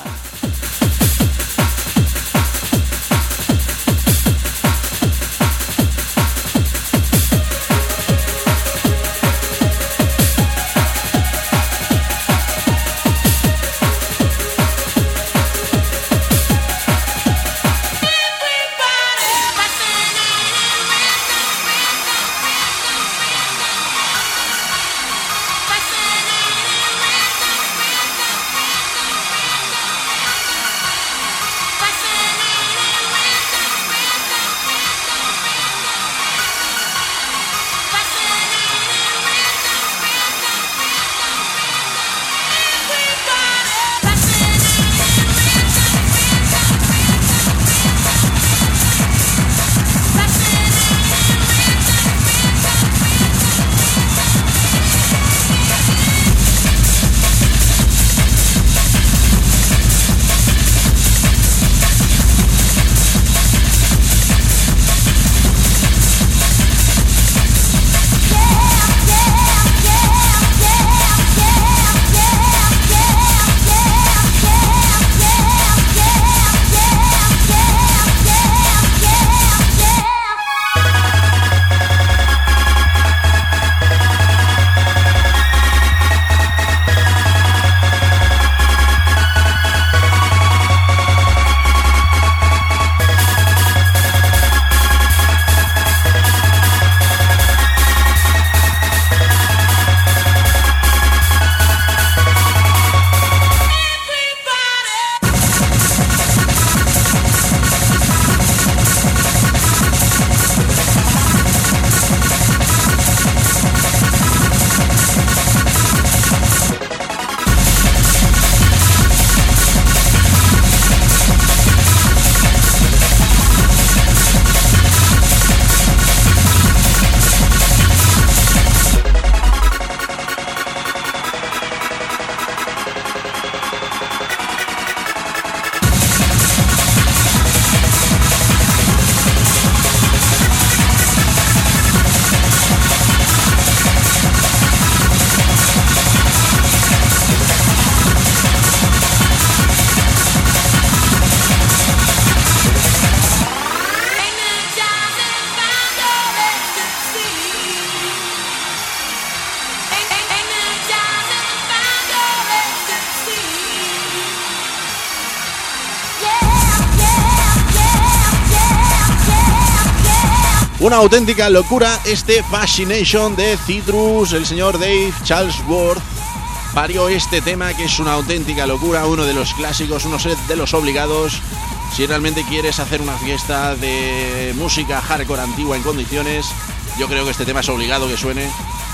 Una auténtica locura este Fascination de Citrus. El señor Dave Charlesworth parió este tema que es una auténtica locura, uno de los clásicos, uno de los obligados. Si realmente quieres hacer una fiesta de música hardcore antigua en condiciones, yo creo que este tema es obligado que suene.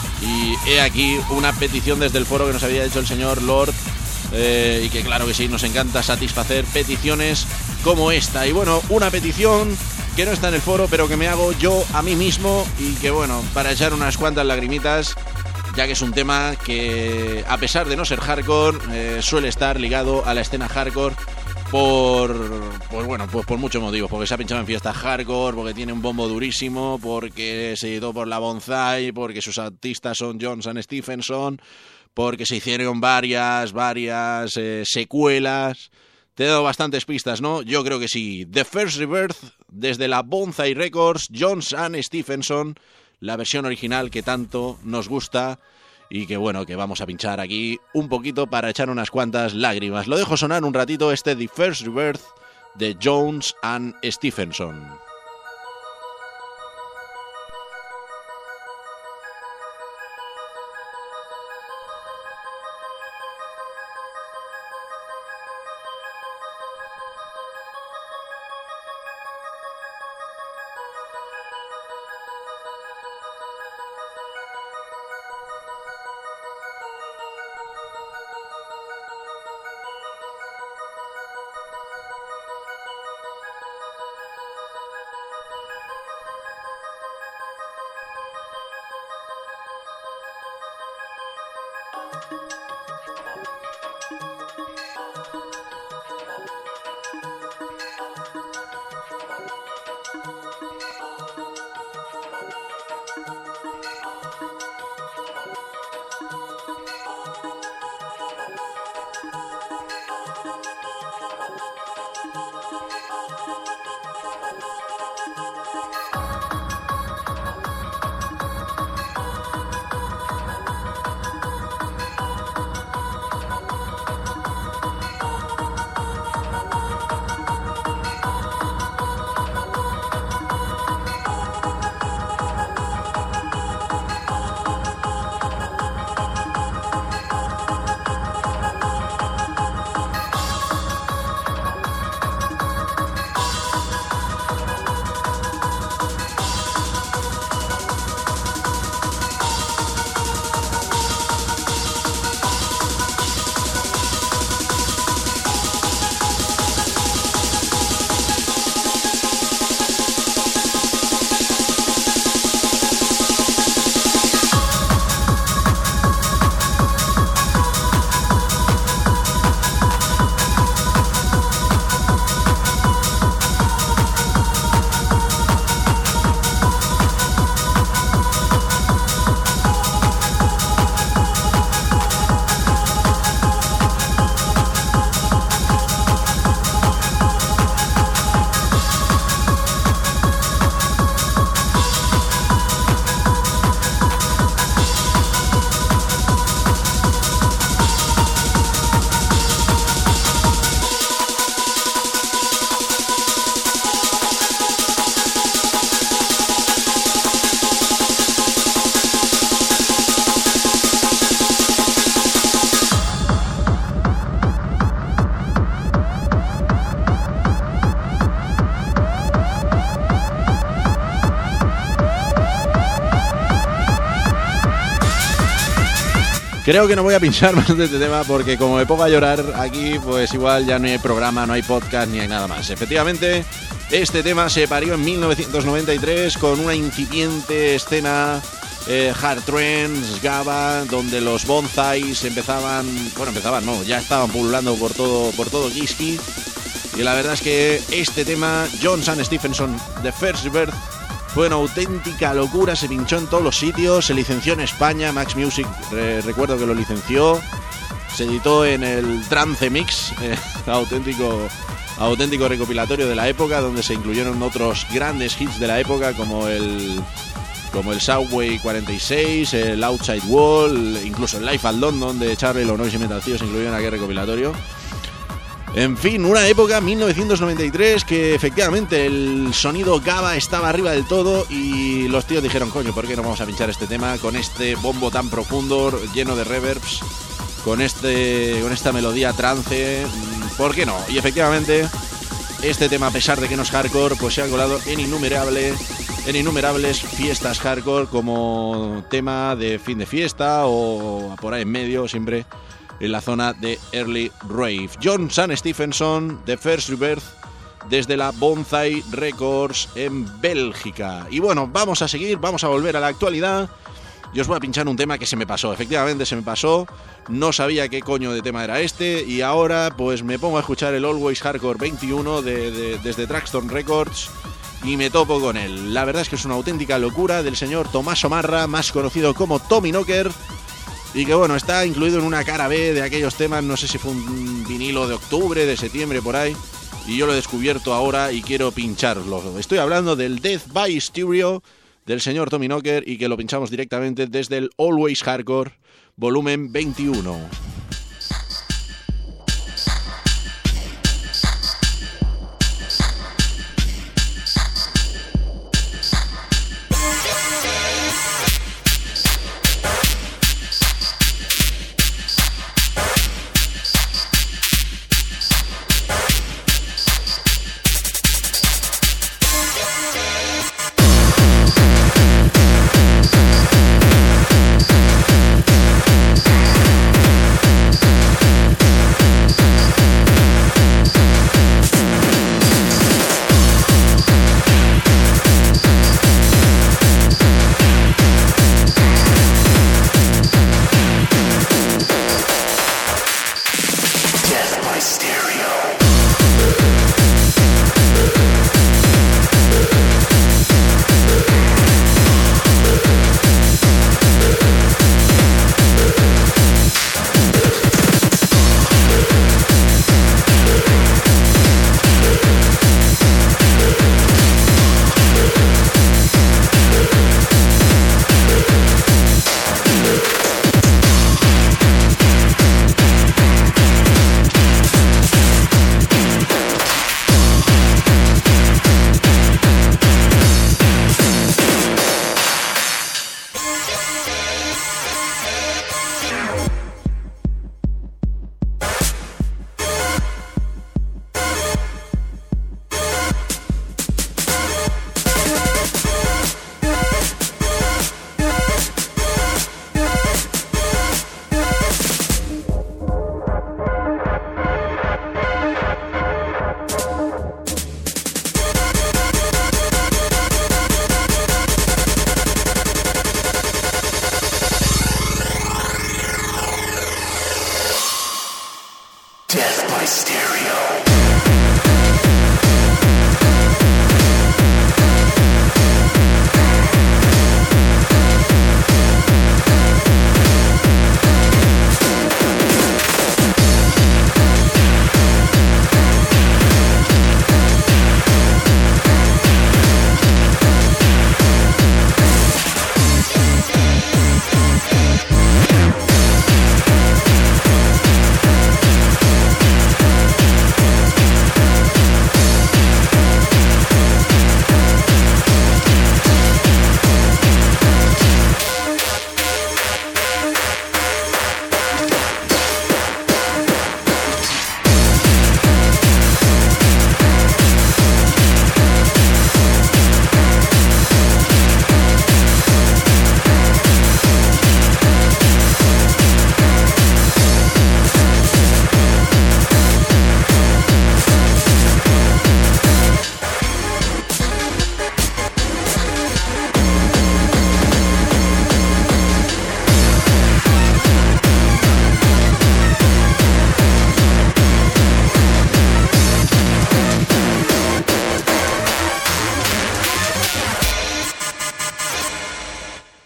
Y he aquí una petición desde el foro que nos había hecho el señor Lord, eh, y que claro que sí, nos encanta satisfacer peticiones como esta. Y bueno, una petición que no está en el foro, pero que me hago yo a mí mismo y que bueno, para echar unas cuantas lagrimitas, ya que es un tema que, a pesar de no ser hardcore, eh, suele estar ligado a la escena hardcore por, pues bueno, pues por muchos motivos, porque se ha pinchado en fiestas hardcore, porque tiene un bombo durísimo, porque se editó por la Bonsai, porque sus artistas son Jones and Stephenson, porque se hicieron varias, varias eh, secuelas. Te he dado bastantes pistas, ¿no? Yo creo que sí. The First Rebirth, desde la Bonsai Records, Jones and Stephenson, la versión original que tanto nos gusta y que bueno, que vamos a pinchar aquí un poquito para echar unas cuantas lágrimas. Lo dejo sonar un ratito, este The First Rebirth de Jones and Stephenson. Creo que no voy a pinchar más de este tema porque como me pongo a llorar aquí, pues igual ya no hay programa, no hay podcast ni hay nada más. Efectivamente, este tema se parió en mil novecientos noventa y tres con una incipiente escena eh, hard trance, Gaba, donde los bonsais empezaban, bueno, empezaban, no, ya estaban pululando por todo, por todo Giski. Y la verdad es que este tema, John San Stephenson, The First Birth, fue una auténtica locura, se pinchó en todos los sitios, se licenció en España, Max Music, eh, recuerdo que lo licenció, se editó en el Trance Mix, eh, auténtico, auténtico recopilatorio de la época, donde se incluyeron otros grandes hits de la época, como el, como el Subway cuarenta y seis, el Outside Wall, incluso el Life at London de Charlie Lonois y Metal Theo se incluyó en aquel recopilatorio. En fin, una época, mil novecientos noventa y tres, que efectivamente el sonido Gaba estaba arriba del todo y los tíos dijeron, coño, ¿por qué no vamos a pinchar este tema con este bombo tan profundo, lleno de reverbs, con este con esta melodía trance? ¿Por qué no? Y efectivamente, este tema, a pesar de que no es hardcore, pues se ha colado en innumerable, en innumerables fiestas hardcore como tema de fin de fiesta o por ahí en medio, siempre en la zona de Early Rave. John San Stephenson, The First Rebirth, desde la Bonsai Records en Bélgica. Y bueno, vamos a seguir, vamos a volver a la actualidad. Y os voy a pinchar un tema que se me pasó, efectivamente se me pasó. No sabía qué coño de tema era este. Y ahora pues me pongo a escuchar el Always Hardcore veintiuno de, de, desde Traxton Records y me topo con él. La verdad es que es una auténtica locura del señor Tomás Omarra, más conocido como Tommy Knocker. Y que bueno, está incluido en una cara B de aquellos temas, no sé si fue un vinilo de octubre, de septiembre, por ahí. Y yo lo he descubierto ahora y quiero pincharlo. Estoy hablando del Death by Stereo del señor Tommy Knocker y que lo pinchamos directamente desde el Always Hardcore volumen veintiuno. We'll be right back.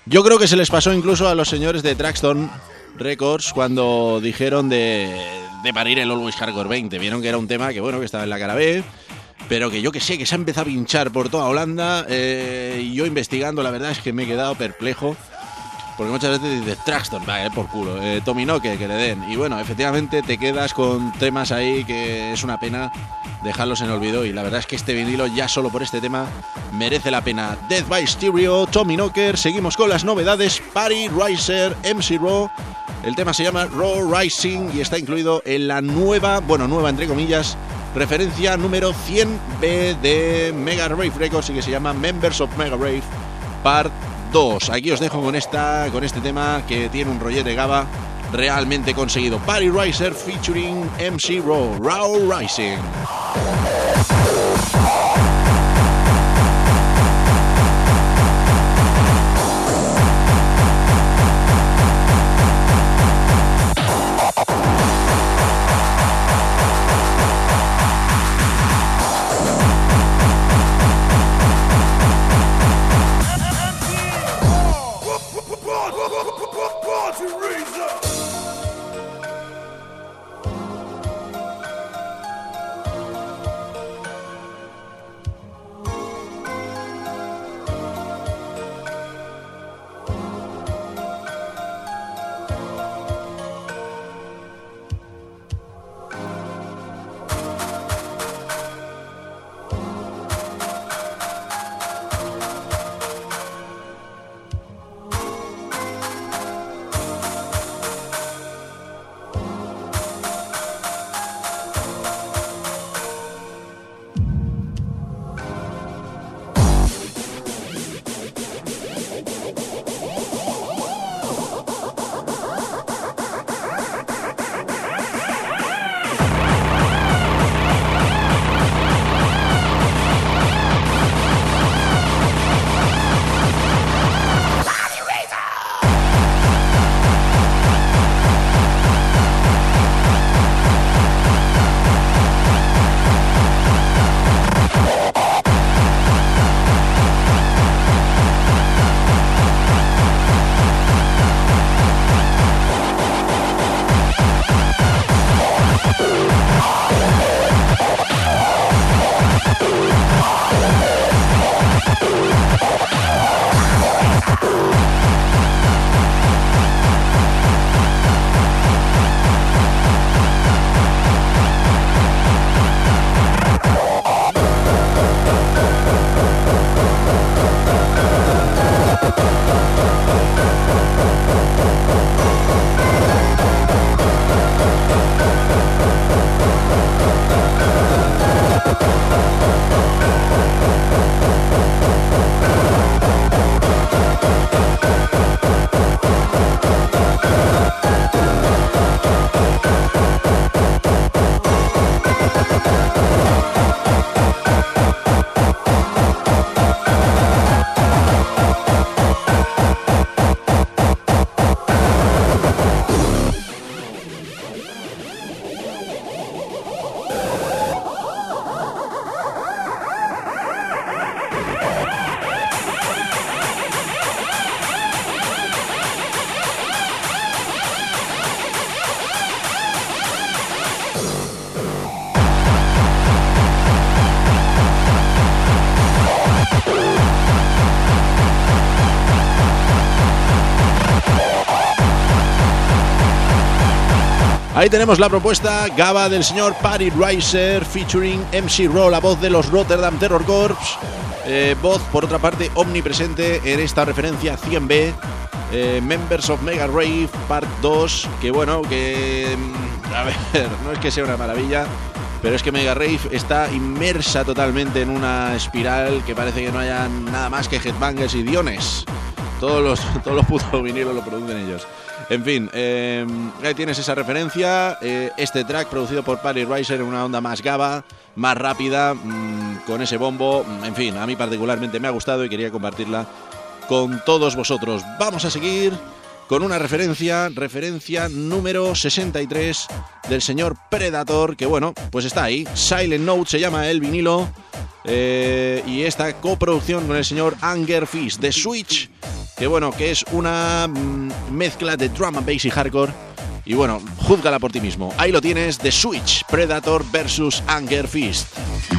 Yo creo que se les pasó incluso a los señores de Traxton Records cuando dijeron de, de parir el Always Hardcore veinte. Vieron que era un tema que, bueno, que estaba en la cara B, pero que yo que sé, que se ha empezado a pinchar por toda Holanda. Eh, y yo investigando, la verdad es que me he quedado perplejo. Porque muchas veces dices Traxton, vale, por culo, eh, Tominoke, que le den. Y bueno, efectivamente te quedas con temas ahí que es una pena dejarlos en olvido. Y la verdad es que este vinilo, ya solo por este tema, merece la pena. Death by Stereo, Tominoke. Seguimos con las novedades. Party Riser, M C Raw. El tema se llama Raw Rising y está incluido en la nueva, bueno, nueva entre comillas, referencia número cien B de Mega Rave Records y que se llama Members of Mega Rave Part dos. Aquí os dejo con esta, con este tema que tiene un rollete gaba realmente conseguido. Party Riser featuring M C Raw, Raw Rising. Ahí tenemos la propuesta Gaba del señor Party Riser featuring M C Raw, la voz de los Rotterdam Terror Corps, eh, voz por otra parte omnipresente en esta referencia cien B, eh, Members of Mega Rave Part dos, que bueno, que a ver, no es que sea una maravilla, pero es que Mega Rave está inmersa totalmente en una espiral que parece que no haya nada más que headbangers y diones. Todos los, todos los putos vinilos lo producen ellos. En fin, eh, ahí tienes esa referencia. Eh, este track producido por Party Riser en una onda más gaba, más rápida, mmm, con ese bombo. En fin, a mí particularmente me ha gustado y quería compartirla con todos vosotros. Vamos a seguir con una referencia, referencia número sesenta y tres del señor Predator, que bueno, pues está ahí. Silent Note se llama el vinilo. Eh, y esta coproducción con el señor Anger Fist de Switch que bueno, que es una mm, mezcla de drum and bass y hardcore. Y bueno, júzgala por ti mismo. Ahí lo tienes, The Switch, Predator versus Anger Fist.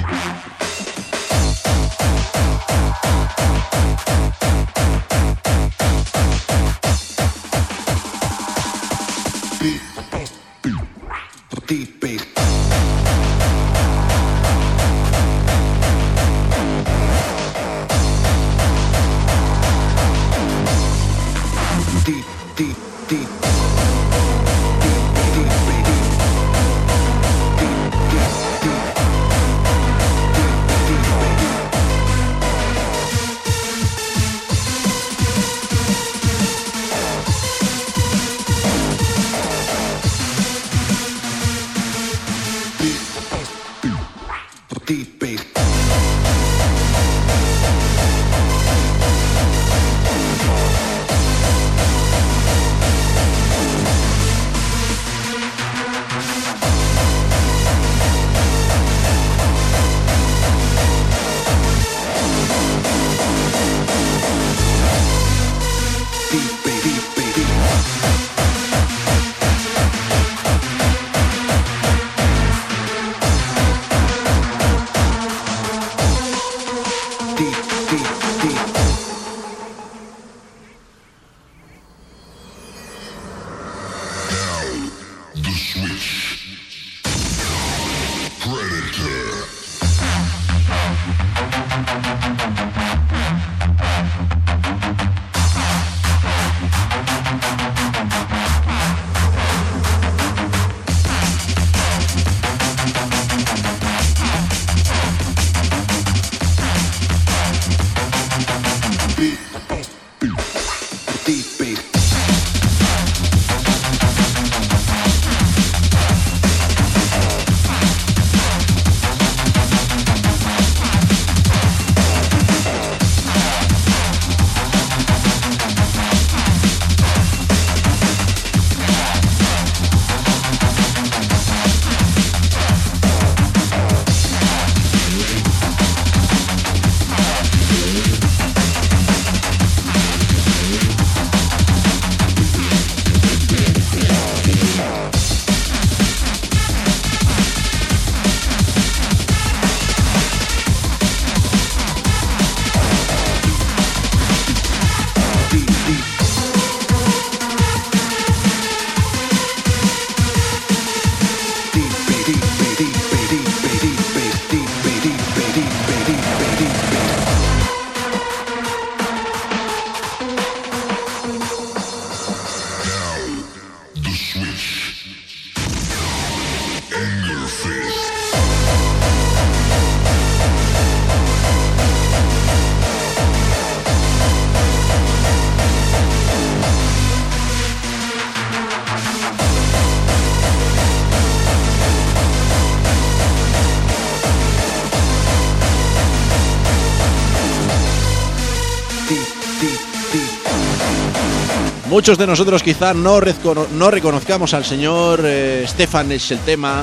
Muchos de nosotros quizá no, recono- no reconozcamos al señor eh, Stefan es el tema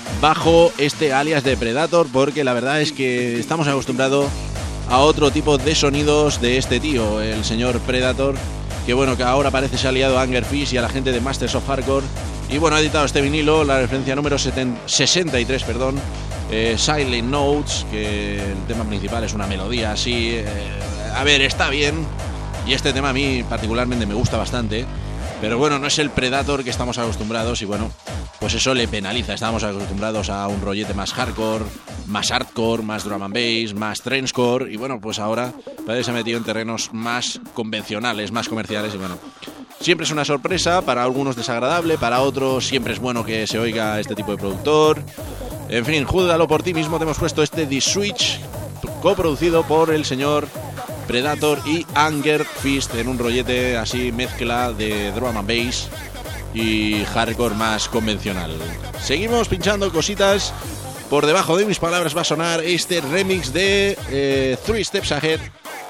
bajo este alias de Predator, porque la verdad es que estamos acostumbrados a otro tipo de sonidos de este tío, el señor Predator, que bueno, que ahora parece se ha aliado a Anger Fist y a la gente de Masters of Hardcore. Y bueno, ha editado este vinilo, la referencia número sesenta y tres, perdón, eh, Silent Notes, que el tema principal es una melodía así, eh, a ver, está bien. Y este tema a mí particularmente me gusta bastante, pero bueno, no es el Predator que estamos acostumbrados y bueno, pues eso le penaliza. Estamos acostumbrados a un rollete más hardcore, más hardcore, más drum and bass, más trenchcore y bueno, pues ahora parece que se ha metido en terrenos más convencionales, más comerciales y bueno, siempre es una sorpresa, para algunos desagradable, para otros siempre es bueno que se oiga este tipo de productor. En fin, júzgalo por ti mismo, te hemos puesto este The Switch, coproducido por el señor Predator y Anger Fist en un rollete así mezcla de drum and bass y hardcore más convencional. Seguimos pinchando cositas. Por debajo de mis palabras va a sonar este remix de eh, Three Steps Ahead,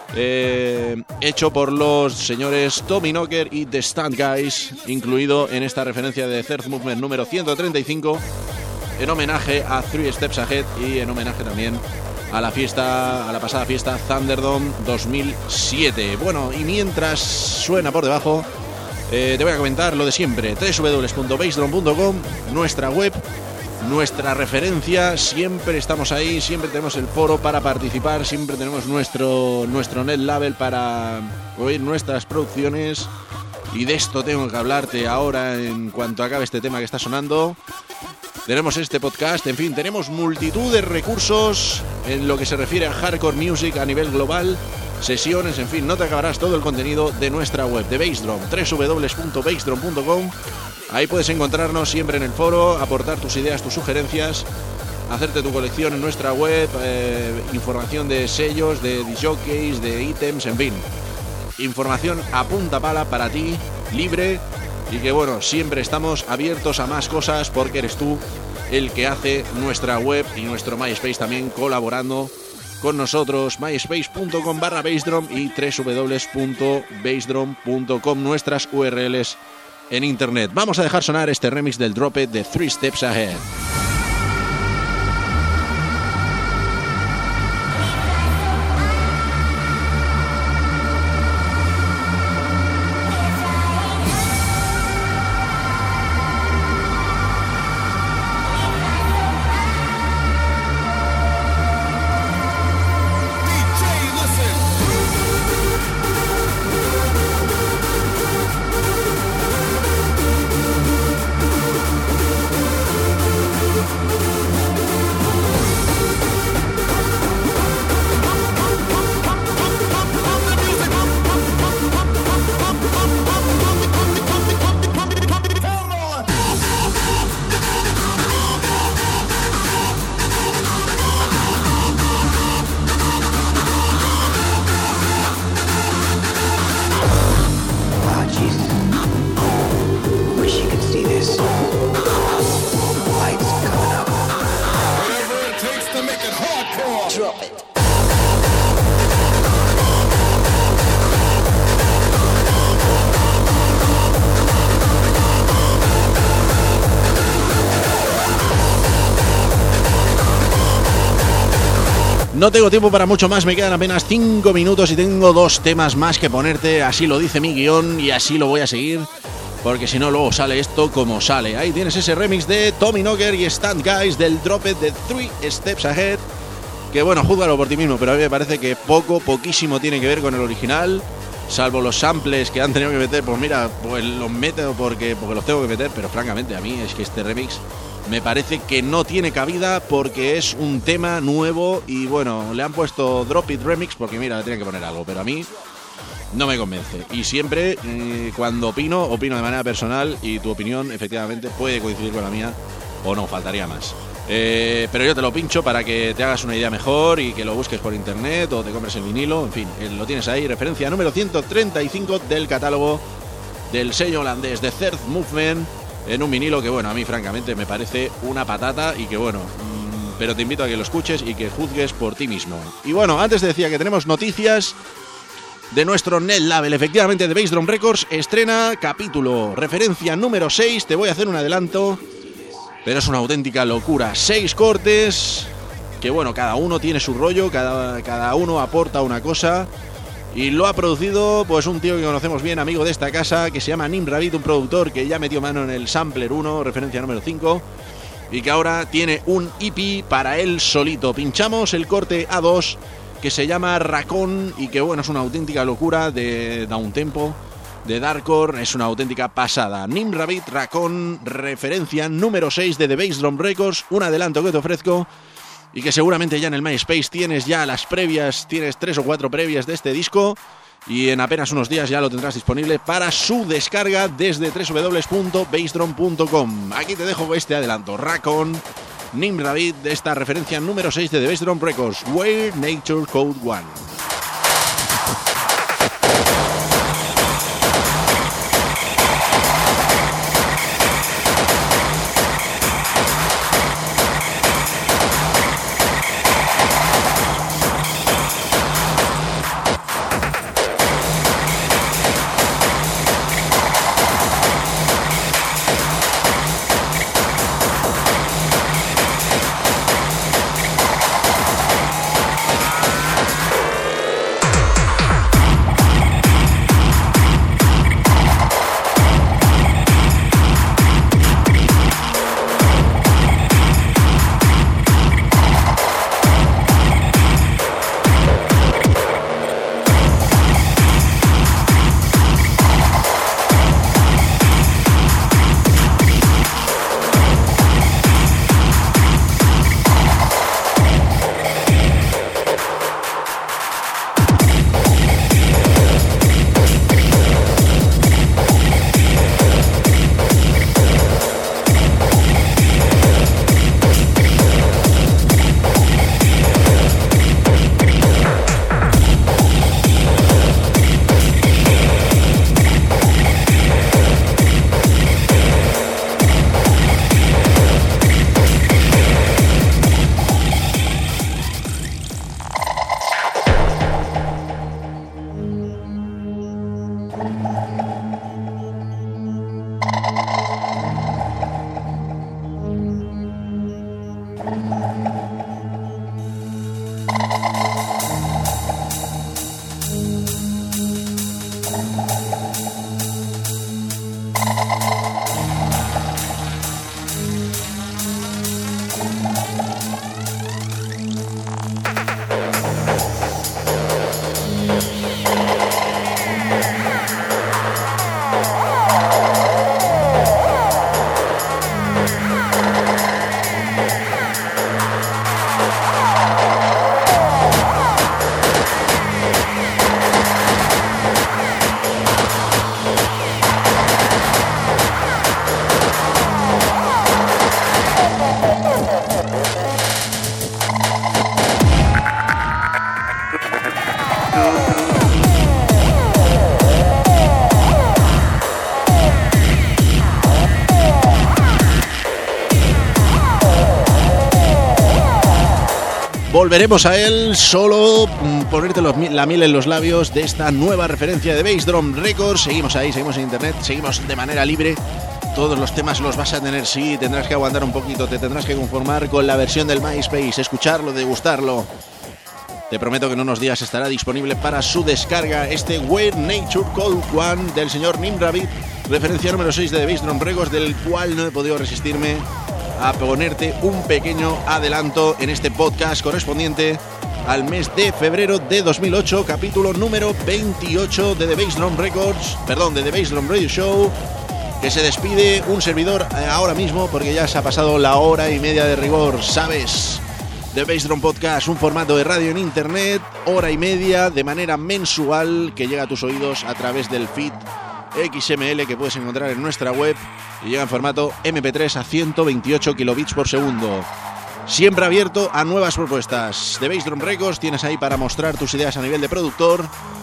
eh, hecho por los señores Tommy Knocker y The Stunt Guys, incluido en esta referencia de Third Movement número ciento treinta y cinco, en homenaje a Three Steps Ahead y en homenaje también a la fiesta, a la pasada fiesta Thunderdome dos mil siete. Bueno, y mientras suena por debajo, eh, te voy a comentar lo de siempre: doble u doble u doble u punto bassdrum punto com, nuestra web, nuestra referencia. Siempre estamos ahí, siempre tenemos el foro para participar, siempre tenemos nuestro, nuestro net label para oír nuestras producciones. Y de esto tengo que hablarte ahora en cuanto acabe este tema que está sonando. Tenemos este podcast, en fin, tenemos multitud de recursos en lo que se refiere a hardcore music a nivel global, sesiones, en fin, no te acabarás todo el contenido de nuestra web de Bassdrum, doble u doble u doble u punto bassdrum punto com. Ahí puedes encontrarnos siempre en el foro, aportar tus ideas, tus sugerencias, hacerte tu colección en nuestra web, eh, información de sellos, de disjockeys, de ítems, en fin. Información a punta pala para ti, libre, y que bueno, siempre estamos abiertos a más cosas porque eres tú el que hace nuestra web y nuestro MySpace también colaborando con nosotros. myspace punto com barra bassdrum y doble u doble u doble u punto bassdrum punto com, nuestras U R Ls en internet. Vamos a dejar sonar este remix del Drop It de Three Steps Ahead. No tengo tiempo para mucho más, me quedan apenas cinco minutos y tengo dos temas más que ponerte, así lo dice mi guión y así lo voy a seguir, porque si no luego sale esto como sale. Ahí tienes ese remix de Tommy Knocker y Stand Guys del Drop It de Three Steps Ahead, que bueno, júzgalo por ti mismo, pero a mí me parece que poco, poquísimo tiene que ver con el original, salvo los samples que han tenido que meter. Pues mira, pues los meto porque, porque los tengo que meter, pero francamente a mí es que este remix me parece que no tiene cabida porque es un tema nuevo y bueno, le han puesto Drop It Remix porque mira, le tienen que poner algo, pero a mí no me convence. Y siempre eh, cuando opino, opino de manera personal y tu opinión efectivamente puede coincidir con la mía o no, faltaría más. Eh, pero yo te lo pincho para que te hagas una idea mejor y que lo busques por internet o te compres el vinilo, en fin, eh, lo tienes ahí, referencia número ciento treinta y cinco del catálogo del sello holandés de Third Movement, en un vinilo que bueno, a mí francamente me parece una patata y que bueno, mmm, pero te invito a que lo escuches y que juzgues por ti mismo. Y bueno, antes te decía que tenemos noticias de nuestro net label, efectivamente de Bassdrum Records estrena capítulo, referencia número seis, te voy a hacer un adelanto, pero es una auténtica locura, seis cortes, que bueno, cada uno tiene su rollo, cada, cada uno aporta una cosa. Y lo ha producido pues un tío que conocemos bien, amigo de esta casa, que se llama Nim Rabbit, un productor que ya metió mano en el Sampler uno, referencia número cinco, y que ahora tiene un E P para él solito. Pinchamos el corte A dos, que se llama Raccoon, y que bueno, es una auténtica locura de downtempo, de Darkcore, es una auténtica pasada. Nim Rabbit, Raccoon, referencia número seis de The Bassdrum Records, un adelanto que te ofrezco. Y que seguramente ya en el MySpace tienes ya las previas, tienes tres o cuatro previas de este disco y en apenas unos días ya lo tendrás disponible para su descarga desde doble u doble u doble u punto bassdrum punto com. Aquí te dejo este adelanto, Raccoon, Nim Rabbit, de esta referencia número seis de The Bassdrum Records, Weird Nature Code uno. Volveremos a él, solo ponerte los, la miel en los labios de esta nueva referencia de Bass Drum Records. Seguimos ahí, seguimos en internet, seguimos de manera libre. Todos los temas los vas a tener, sí, tendrás que aguantar un poquito, te tendrás que conformar con la versión del MySpace, escucharlo, degustarlo. Te prometo que en unos días estará disponible para su descarga este Where Nature Called One del señor Nim Rabbit, referencia número seis de The Bass Drum Records, del cual no he podido resistirme a ponerte un pequeño adelanto en este podcast correspondiente al mes de febrero de dos mil ocho, capítulo número veintiocho de The Bass Drum Records, perdón, de The Bass Drum Radio Show, que se despide un servidor ahora mismo porque ya se ha pasado la hora y media de rigor, ¿sabes? The Bass Drum Podcast, un formato de radio en internet, hora y media de manera mensual que llega a tus oídos a través del feed X M L que puedes encontrar en nuestra web y llega en formato eme pe tres a ciento veintiocho kilobits por segundo. Siempre abierto a nuevas propuestas. The Bass Drum Records, tienes ahí para mostrar tus ideas a nivel de productor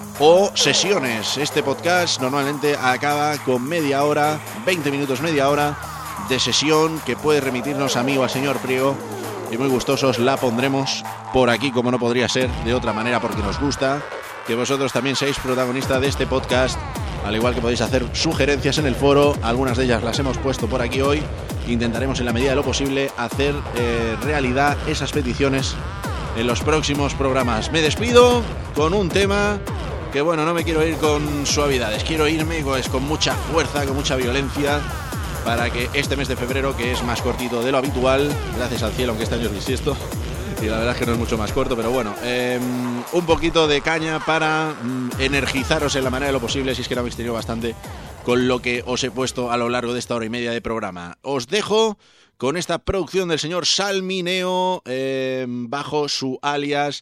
o sesiones. Este podcast normalmente acaba con media hora, veinte minutos, media hora de sesión que puede remitirnos a mí o al señor Priego, y muy gustosos la pondremos por aquí, como no podría ser de otra manera, porque nos gusta que vosotros también seáis protagonistas de este podcast, al igual que podéis hacer sugerencias en el foro. Algunas de ellas las hemos puesto por aquí hoy. Intentaremos en la medida de lo posible hacer eh, realidad esas peticiones en los próximos programas. Me despido con un tema que, bueno, no me quiero ir con suavidades, quiero irme pues, con mucha fuerza, con mucha violencia, para que este mes de febrero, que es más cortito de lo habitual, gracias al cielo, aunque este año es bisiesto, y la verdad es que no es mucho más corto, pero bueno, eh, un poquito de caña para mm, energizaros en la manera de lo posible, si es que no habéis tenido bastante con lo que os he puesto a lo largo de esta hora y media de programa. Os dejo con esta producción del señor Salmineo, eh, bajo su alias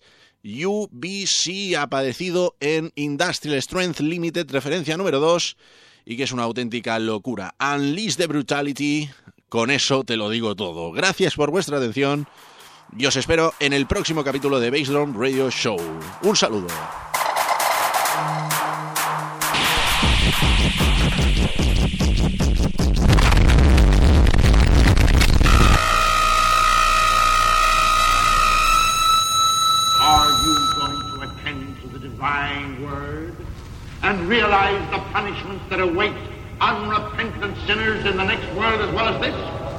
U B C, aparecido en Industrial Strength Limited, referencia número dos, y que es una auténtica locura. Unleash the Brutality, con eso te lo digo todo. Gracias por vuestra atención y os espero en el próximo capítulo de Bass Drum Radio Show. Un saludo. Are you going to attend to the divine word and realize the punishments that await unrepentant sinners in the next world as well as this?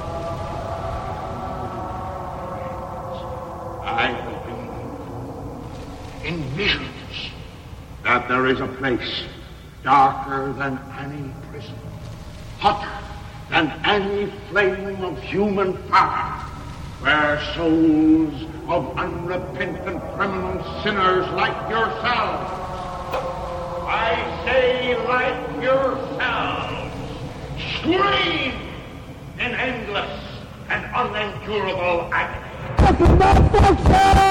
I have been in visions that there is a place darker than any prison, hotter than any flame of human fire, where souls of unrepentant criminal sinners like yourselves, I say like yourselves, scream in endless and unendurable agony.